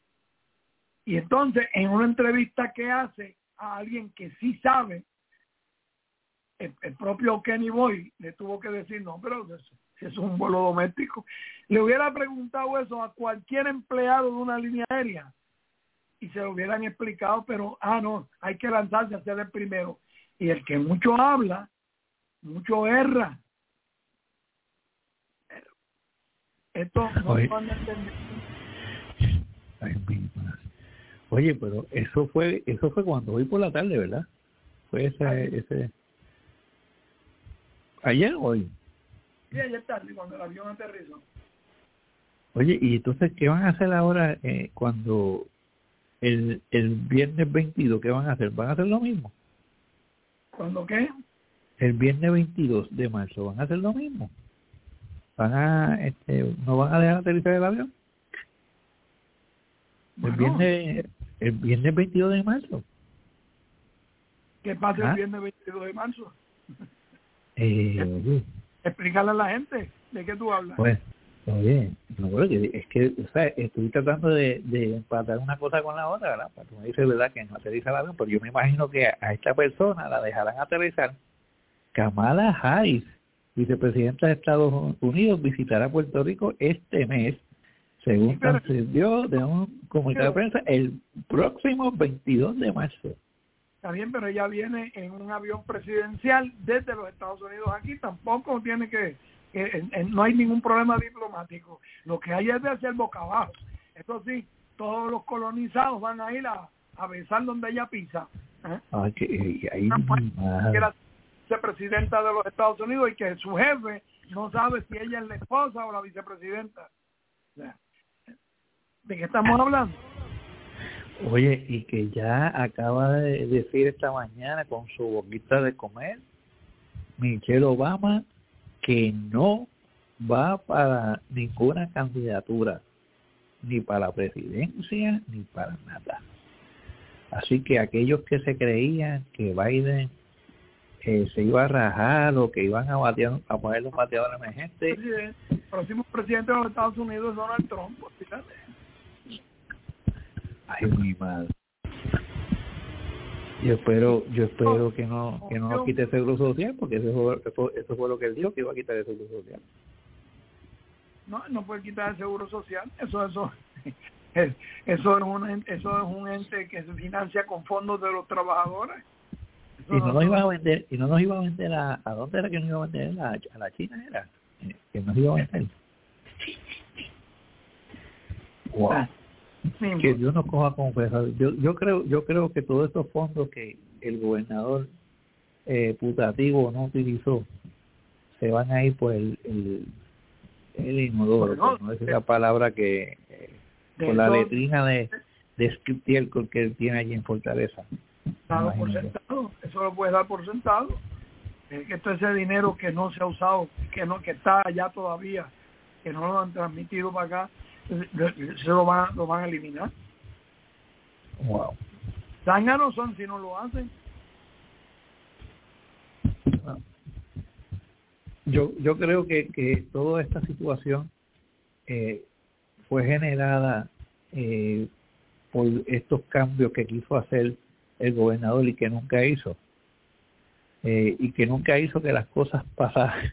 Y entonces, en una entrevista que hace a alguien que sí sabe, el, el propio Kenny Boy le tuvo que decir, no, pero eso, eso es un vuelo doméstico. Le hubiera preguntado eso a cualquier empleado de una línea aérea y se lo hubieran explicado, pero, ah, no, hay que lanzarse a ser el primero. Y el que mucho habla, mucho erra. Esto no Oye, lo van a entender. Ay, Oye, pero eso fue eso fue cuando hoy por la tarde, ¿verdad? Fue ese... ese ¿Ayer o hoy? Sí, ayer tarde, cuando el avión aterrizó. Oye, ¿y entonces qué van a hacer ahora eh, cuando el, el viernes veintidós, qué van a hacer? ¿Van a hacer lo mismo? ¿Cuándo qué? El viernes veintidós de marzo, ¿van a hacer lo mismo? ¿Van a, este, no van a dejar aterrizar el avión? Bueno, el viernes, el viernes veintidós de marzo. ¿Qué pasa ¿Ah? el viernes veintidós de marzo? Eh, oye, Explícale a la gente de qué tú hablas. pues, oye, no, oye, es que, o sea, estoy tratando de, de empatar una cosa con la otra, ¿verdad? Porque tú me dices, ¿verdad?, que no aterriza el avión, pero yo me imagino que a, a esta persona la dejarán aterrizar. Kamala Harris, vicepresidenta de Estados Unidos, visitará Puerto Rico este mes, según Sí, pero, trascendió de un comunicado pero, de prensa, el próximo veintidós de marzo. Está bien, pero ella viene en un avión presidencial desde los Estados Unidos aquí, tampoco tiene que, que en, en, no hay ningún problema diplomático. Lo que hay es de hacer boca abajo. Eso sí, todos los colonizados van a ir a, a besar donde ella pisa. ¿eh? Ay, que, ahí, Una mujer madre. que era vicepresidenta de los Estados Unidos y que su jefe no sabe si ella es la esposa o la vicepresidenta. O sea, ¿de qué estamos hablando? Oye, y que ya acaba de decir esta mañana con su boquita de comer, Michelle Obama, que no va para ninguna candidatura, ni para la presidencia, ni para nada. Así que aquellos que se creían que Biden eh, se iba a rajar o que iban a batear, a ponerle un bateador emergente. El próximo presidente de los Estados Unidos es Donald Trump, fíjate. Ay, mi madre. Yo espero, yo espero que no, que no nos quite el seguro social, porque eso fue, eso, eso fue lo que él dijo, que iba a quitar el seguro social. No, no puede quitar el seguro social. Eso, eso, es, eso es un, eso es un ente que se financia con fondos de los trabajadores. Eso y no no, nos iba a vender, y no nos iba a vender a, ¿a dónde era que nos iba a vender? A, a la China era, que nos iba a vender. Wow. Que Dios nos coja con fuerza. Yo, yo creo, yo creo que todos estos fondos que el gobernador eh, putativo no utilizó se van a ir por el, el, el inodoro, bueno, por no decir la palabra que eh, por la letrina de de estiércol que él tiene allí en Fortaleza. Dado por sentado, eso lo puedes dar por sentado. Es que todo ese dinero que no se ha usado, que no, que está allá todavía, que no lo han transmitido para acá, se lo van, lo van a eliminar. Wow. Zánganos son si no lo hacen. Yo yo creo que, que toda esta situación eh, fue generada eh, por estos cambios que quiso hacer el gobernador y que nunca hizo. Eh, y que nunca hizo que las cosas pasaran.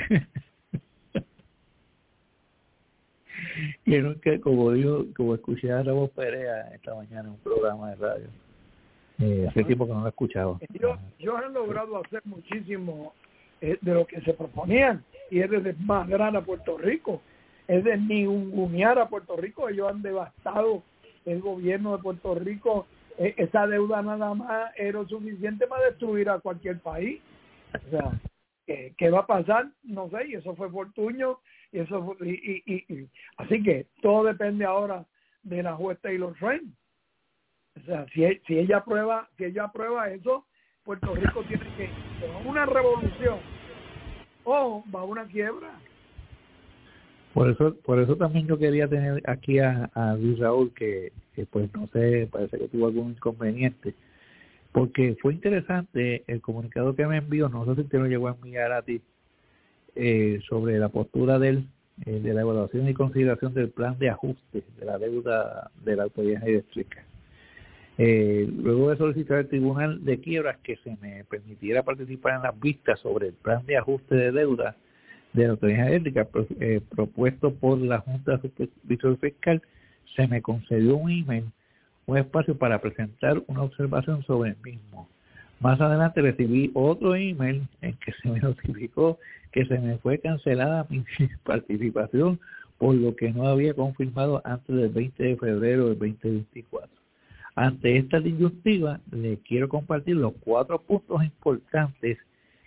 Y nunca, como dijo, como escuché a Ramón Perea esta mañana en un programa de radio, eh, hace tiempo que no lo escuchaba. Ellos, ellos han logrado hacer muchísimo eh, de lo que se proponían, y es de desmadrar a Puerto Rico, es de ningunear a Puerto Rico. Ellos han devastado el gobierno de Puerto Rico. Eh, esa deuda nada más era suficiente para destruir a cualquier país. O sea, ¿qué, qué va a pasar? No sé, y eso fue Fortuño. Y eso y, y, y, y así que todo depende ahora de la juez Taylor Swain. O sea, si, si ella aprueba, si ella aprueba eso, Puerto Rico tiene que ir a una revolución o va a una quiebra. Por eso, por eso también yo quería tener aquí a, a Luis Raúl, que, que pues no sé, parece que tuvo algún inconveniente, porque fue interesante el comunicado que me envió, no sé si te lo llegó a enviar a ti, Eh, sobre la postura de él, eh, de la evaluación y consideración del plan de ajuste de la deuda de la autoridad eléctrica. Eh, luego de solicitar al Tribunal de Quiebras que se me permitiera participar en las vistas sobre el plan de ajuste de deuda de la autoridad eléctrica pro, eh, propuesto por la Junta de Supervisión Fiscal, se me concedió un email, un espacio para presentar una observación sobre el mismo. Más adelante recibí otro email en que se me notificó que se me fue cancelada mi participación, por lo que no había confirmado antes del veinte de febrero del veinte veinticuatro. Ante esta disyuntiva, le quiero compartir los cuatro puntos importantes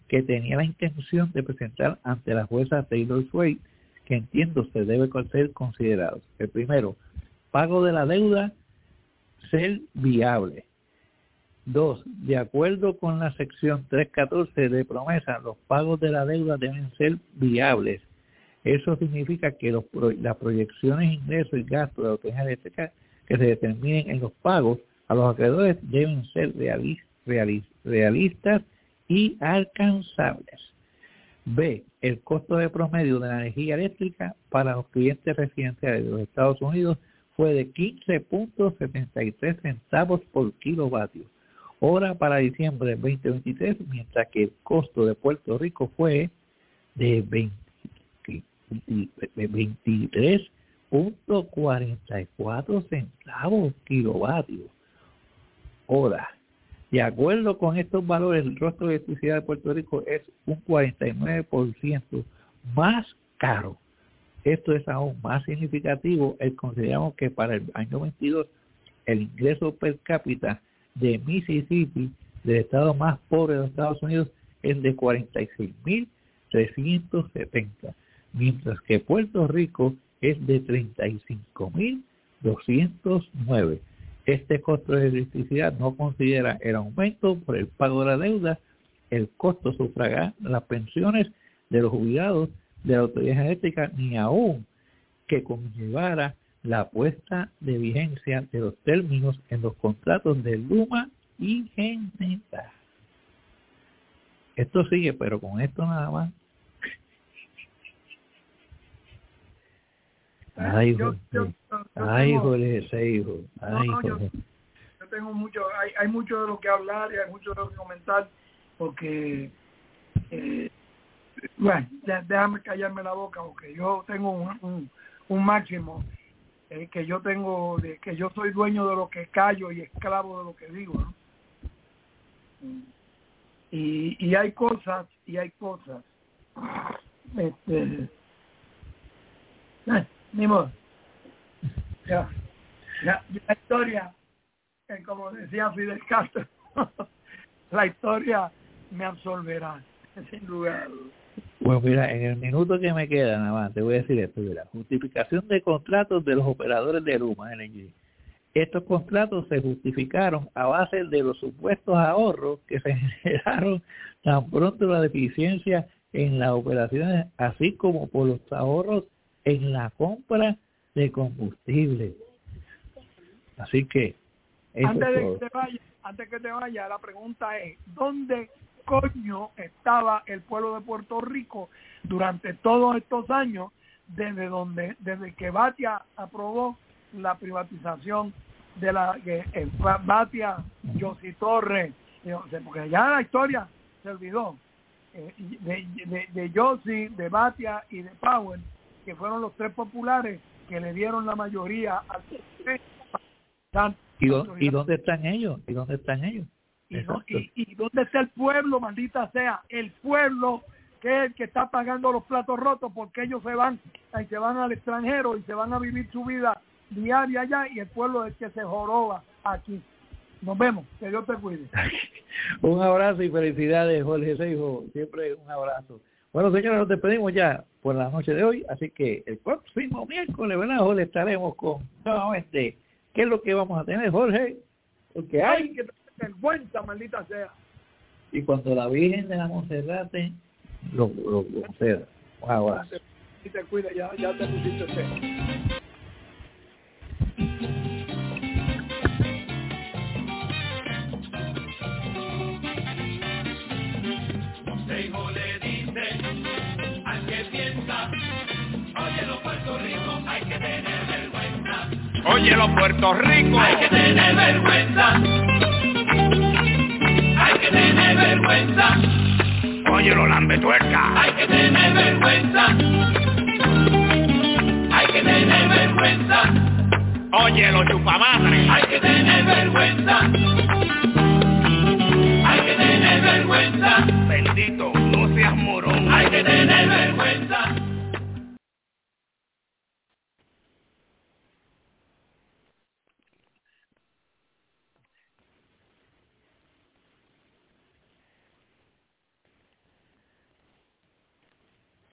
que tenía la intención de presentar ante la jueza Taylor Swain, que entiendo se debe ser considerados. El primero, pago de la deuda ser viable. Dos, de acuerdo con la sección tres catorce de promesa, los pagos de la deuda deben ser viables. Eso significa que los, las proyecciones, ingresos y gastos de la autoridad eléctrica que se determinen en los pagos a los acreedores deben ser realis, realis, realistas y alcanzables. B, el costo de promedio de la energía eléctrica para los clientes residenciales de los Estados Unidos fue de quince punto setenta y tres centavos por kilovatio hora para diciembre del veinte veintitrés, mientras que el costo de Puerto Rico fue de veintitrés punto cuarenta y cuatro centavos kilovatio hora. De acuerdo con estos valores, el costo de electricidad de Puerto Rico es un cuarenta y nueve por ciento más caro. Esto es aún más significativo. El consideramos que para el año veintidós el ingreso per cápita de Mississippi, del estado más pobre de los Estados Unidos, es de cuarenta y seis mil trescientos setenta, mientras que Puerto Rico es de treinta y cinco mil doscientos nueve. Este costo de electricidad no considera el aumento por el pago de la deuda, el costo sufragar las pensiones de los jubilados de la autoridad eléctrica, ni aún que conllevara la puesta de vigencia de los términos en los contratos de Luma y Genera. Esto sigue, pero con esto nada más. Ay, yo, yo, yo, ay, tengo, Jorge, ese hijo. Ay, no, no, Jorge. Yo, yo tengo mucho, hay, hay mucho de lo que hablar y hay mucho de lo que comentar, porque, eh, bueno, ya, déjame callarme la boca, porque yo tengo un, un, un máximo eh, que yo tengo, de que yo soy dueño de lo que callo y esclavo de lo que digo, ¿no? Y, y hay cosas, y hay cosas, este, eh, ni modo. Ya, ya, la historia, eh, como decía Fidel Castro, la historia me absolverá, sin lugar. Bueno, mira, en el minuto que me queda, nada más, te voy a decir esto, mira, justificación de contratos de los operadores de Luma Energy. Estos contratos se justificaron a base de los supuestos ahorros que se generaron tan pronto la deficiencia en las operaciones, así como por los ahorros en la compra de combustible. Así que antes de que te vaya, antes que te vaya, la pregunta es, ¿dónde coño estaba el pueblo de Puerto Rico durante todos estos años desde donde desde que Batia aprobó la privatización de la que eh, Batia, José Torres, porque ya la historia se olvidó eh, de, de, de José, de Batia y de Powell, que fueron los tres populares que le dieron la mayoría al ¿Y, do, ¿Y dónde están ellos? ¿Y dónde están ellos? Y, no, y, y dónde está el pueblo, maldita sea, el pueblo que es el que está pagando los platos rotos, porque ellos se van, y se van al extranjero y se van a vivir su vida diaria allá, y el pueblo es el que se joroba aquí. Nos vemos, que Dios te cuide. Un abrazo y felicidades, Jorge Seijo, siempre un abrazo. Bueno, señores, nos despedimos ya por la noche de hoy, así que el próximo miércoles, ¿verdad, Jorge? Estaremos con nuevamente. ¿Qué es lo que vamos a tener, Jorge? Porque hay, hay que tener vergüenza, maldita sea. Y cuando la Virgen de la Monserrate lo, lo, lo conceda. Un abrazo. Y te cuida, ya, ya te pusiste feo. Consejo le dice al que piensa, oye los Puerto Rico, hay que tener vergüenza. Oye, los Puerto Rico, hay que tener vergüenza. Hay que tener vergüenza. Oye, los lambetuerca, hay que tener vergüenza. Hay que tener vergüenza. Oye, los chupamadres, hay que tener vergüenza. Hay que tener vergüenza. Bendito, no seas morón. Hay que tener vergüenza.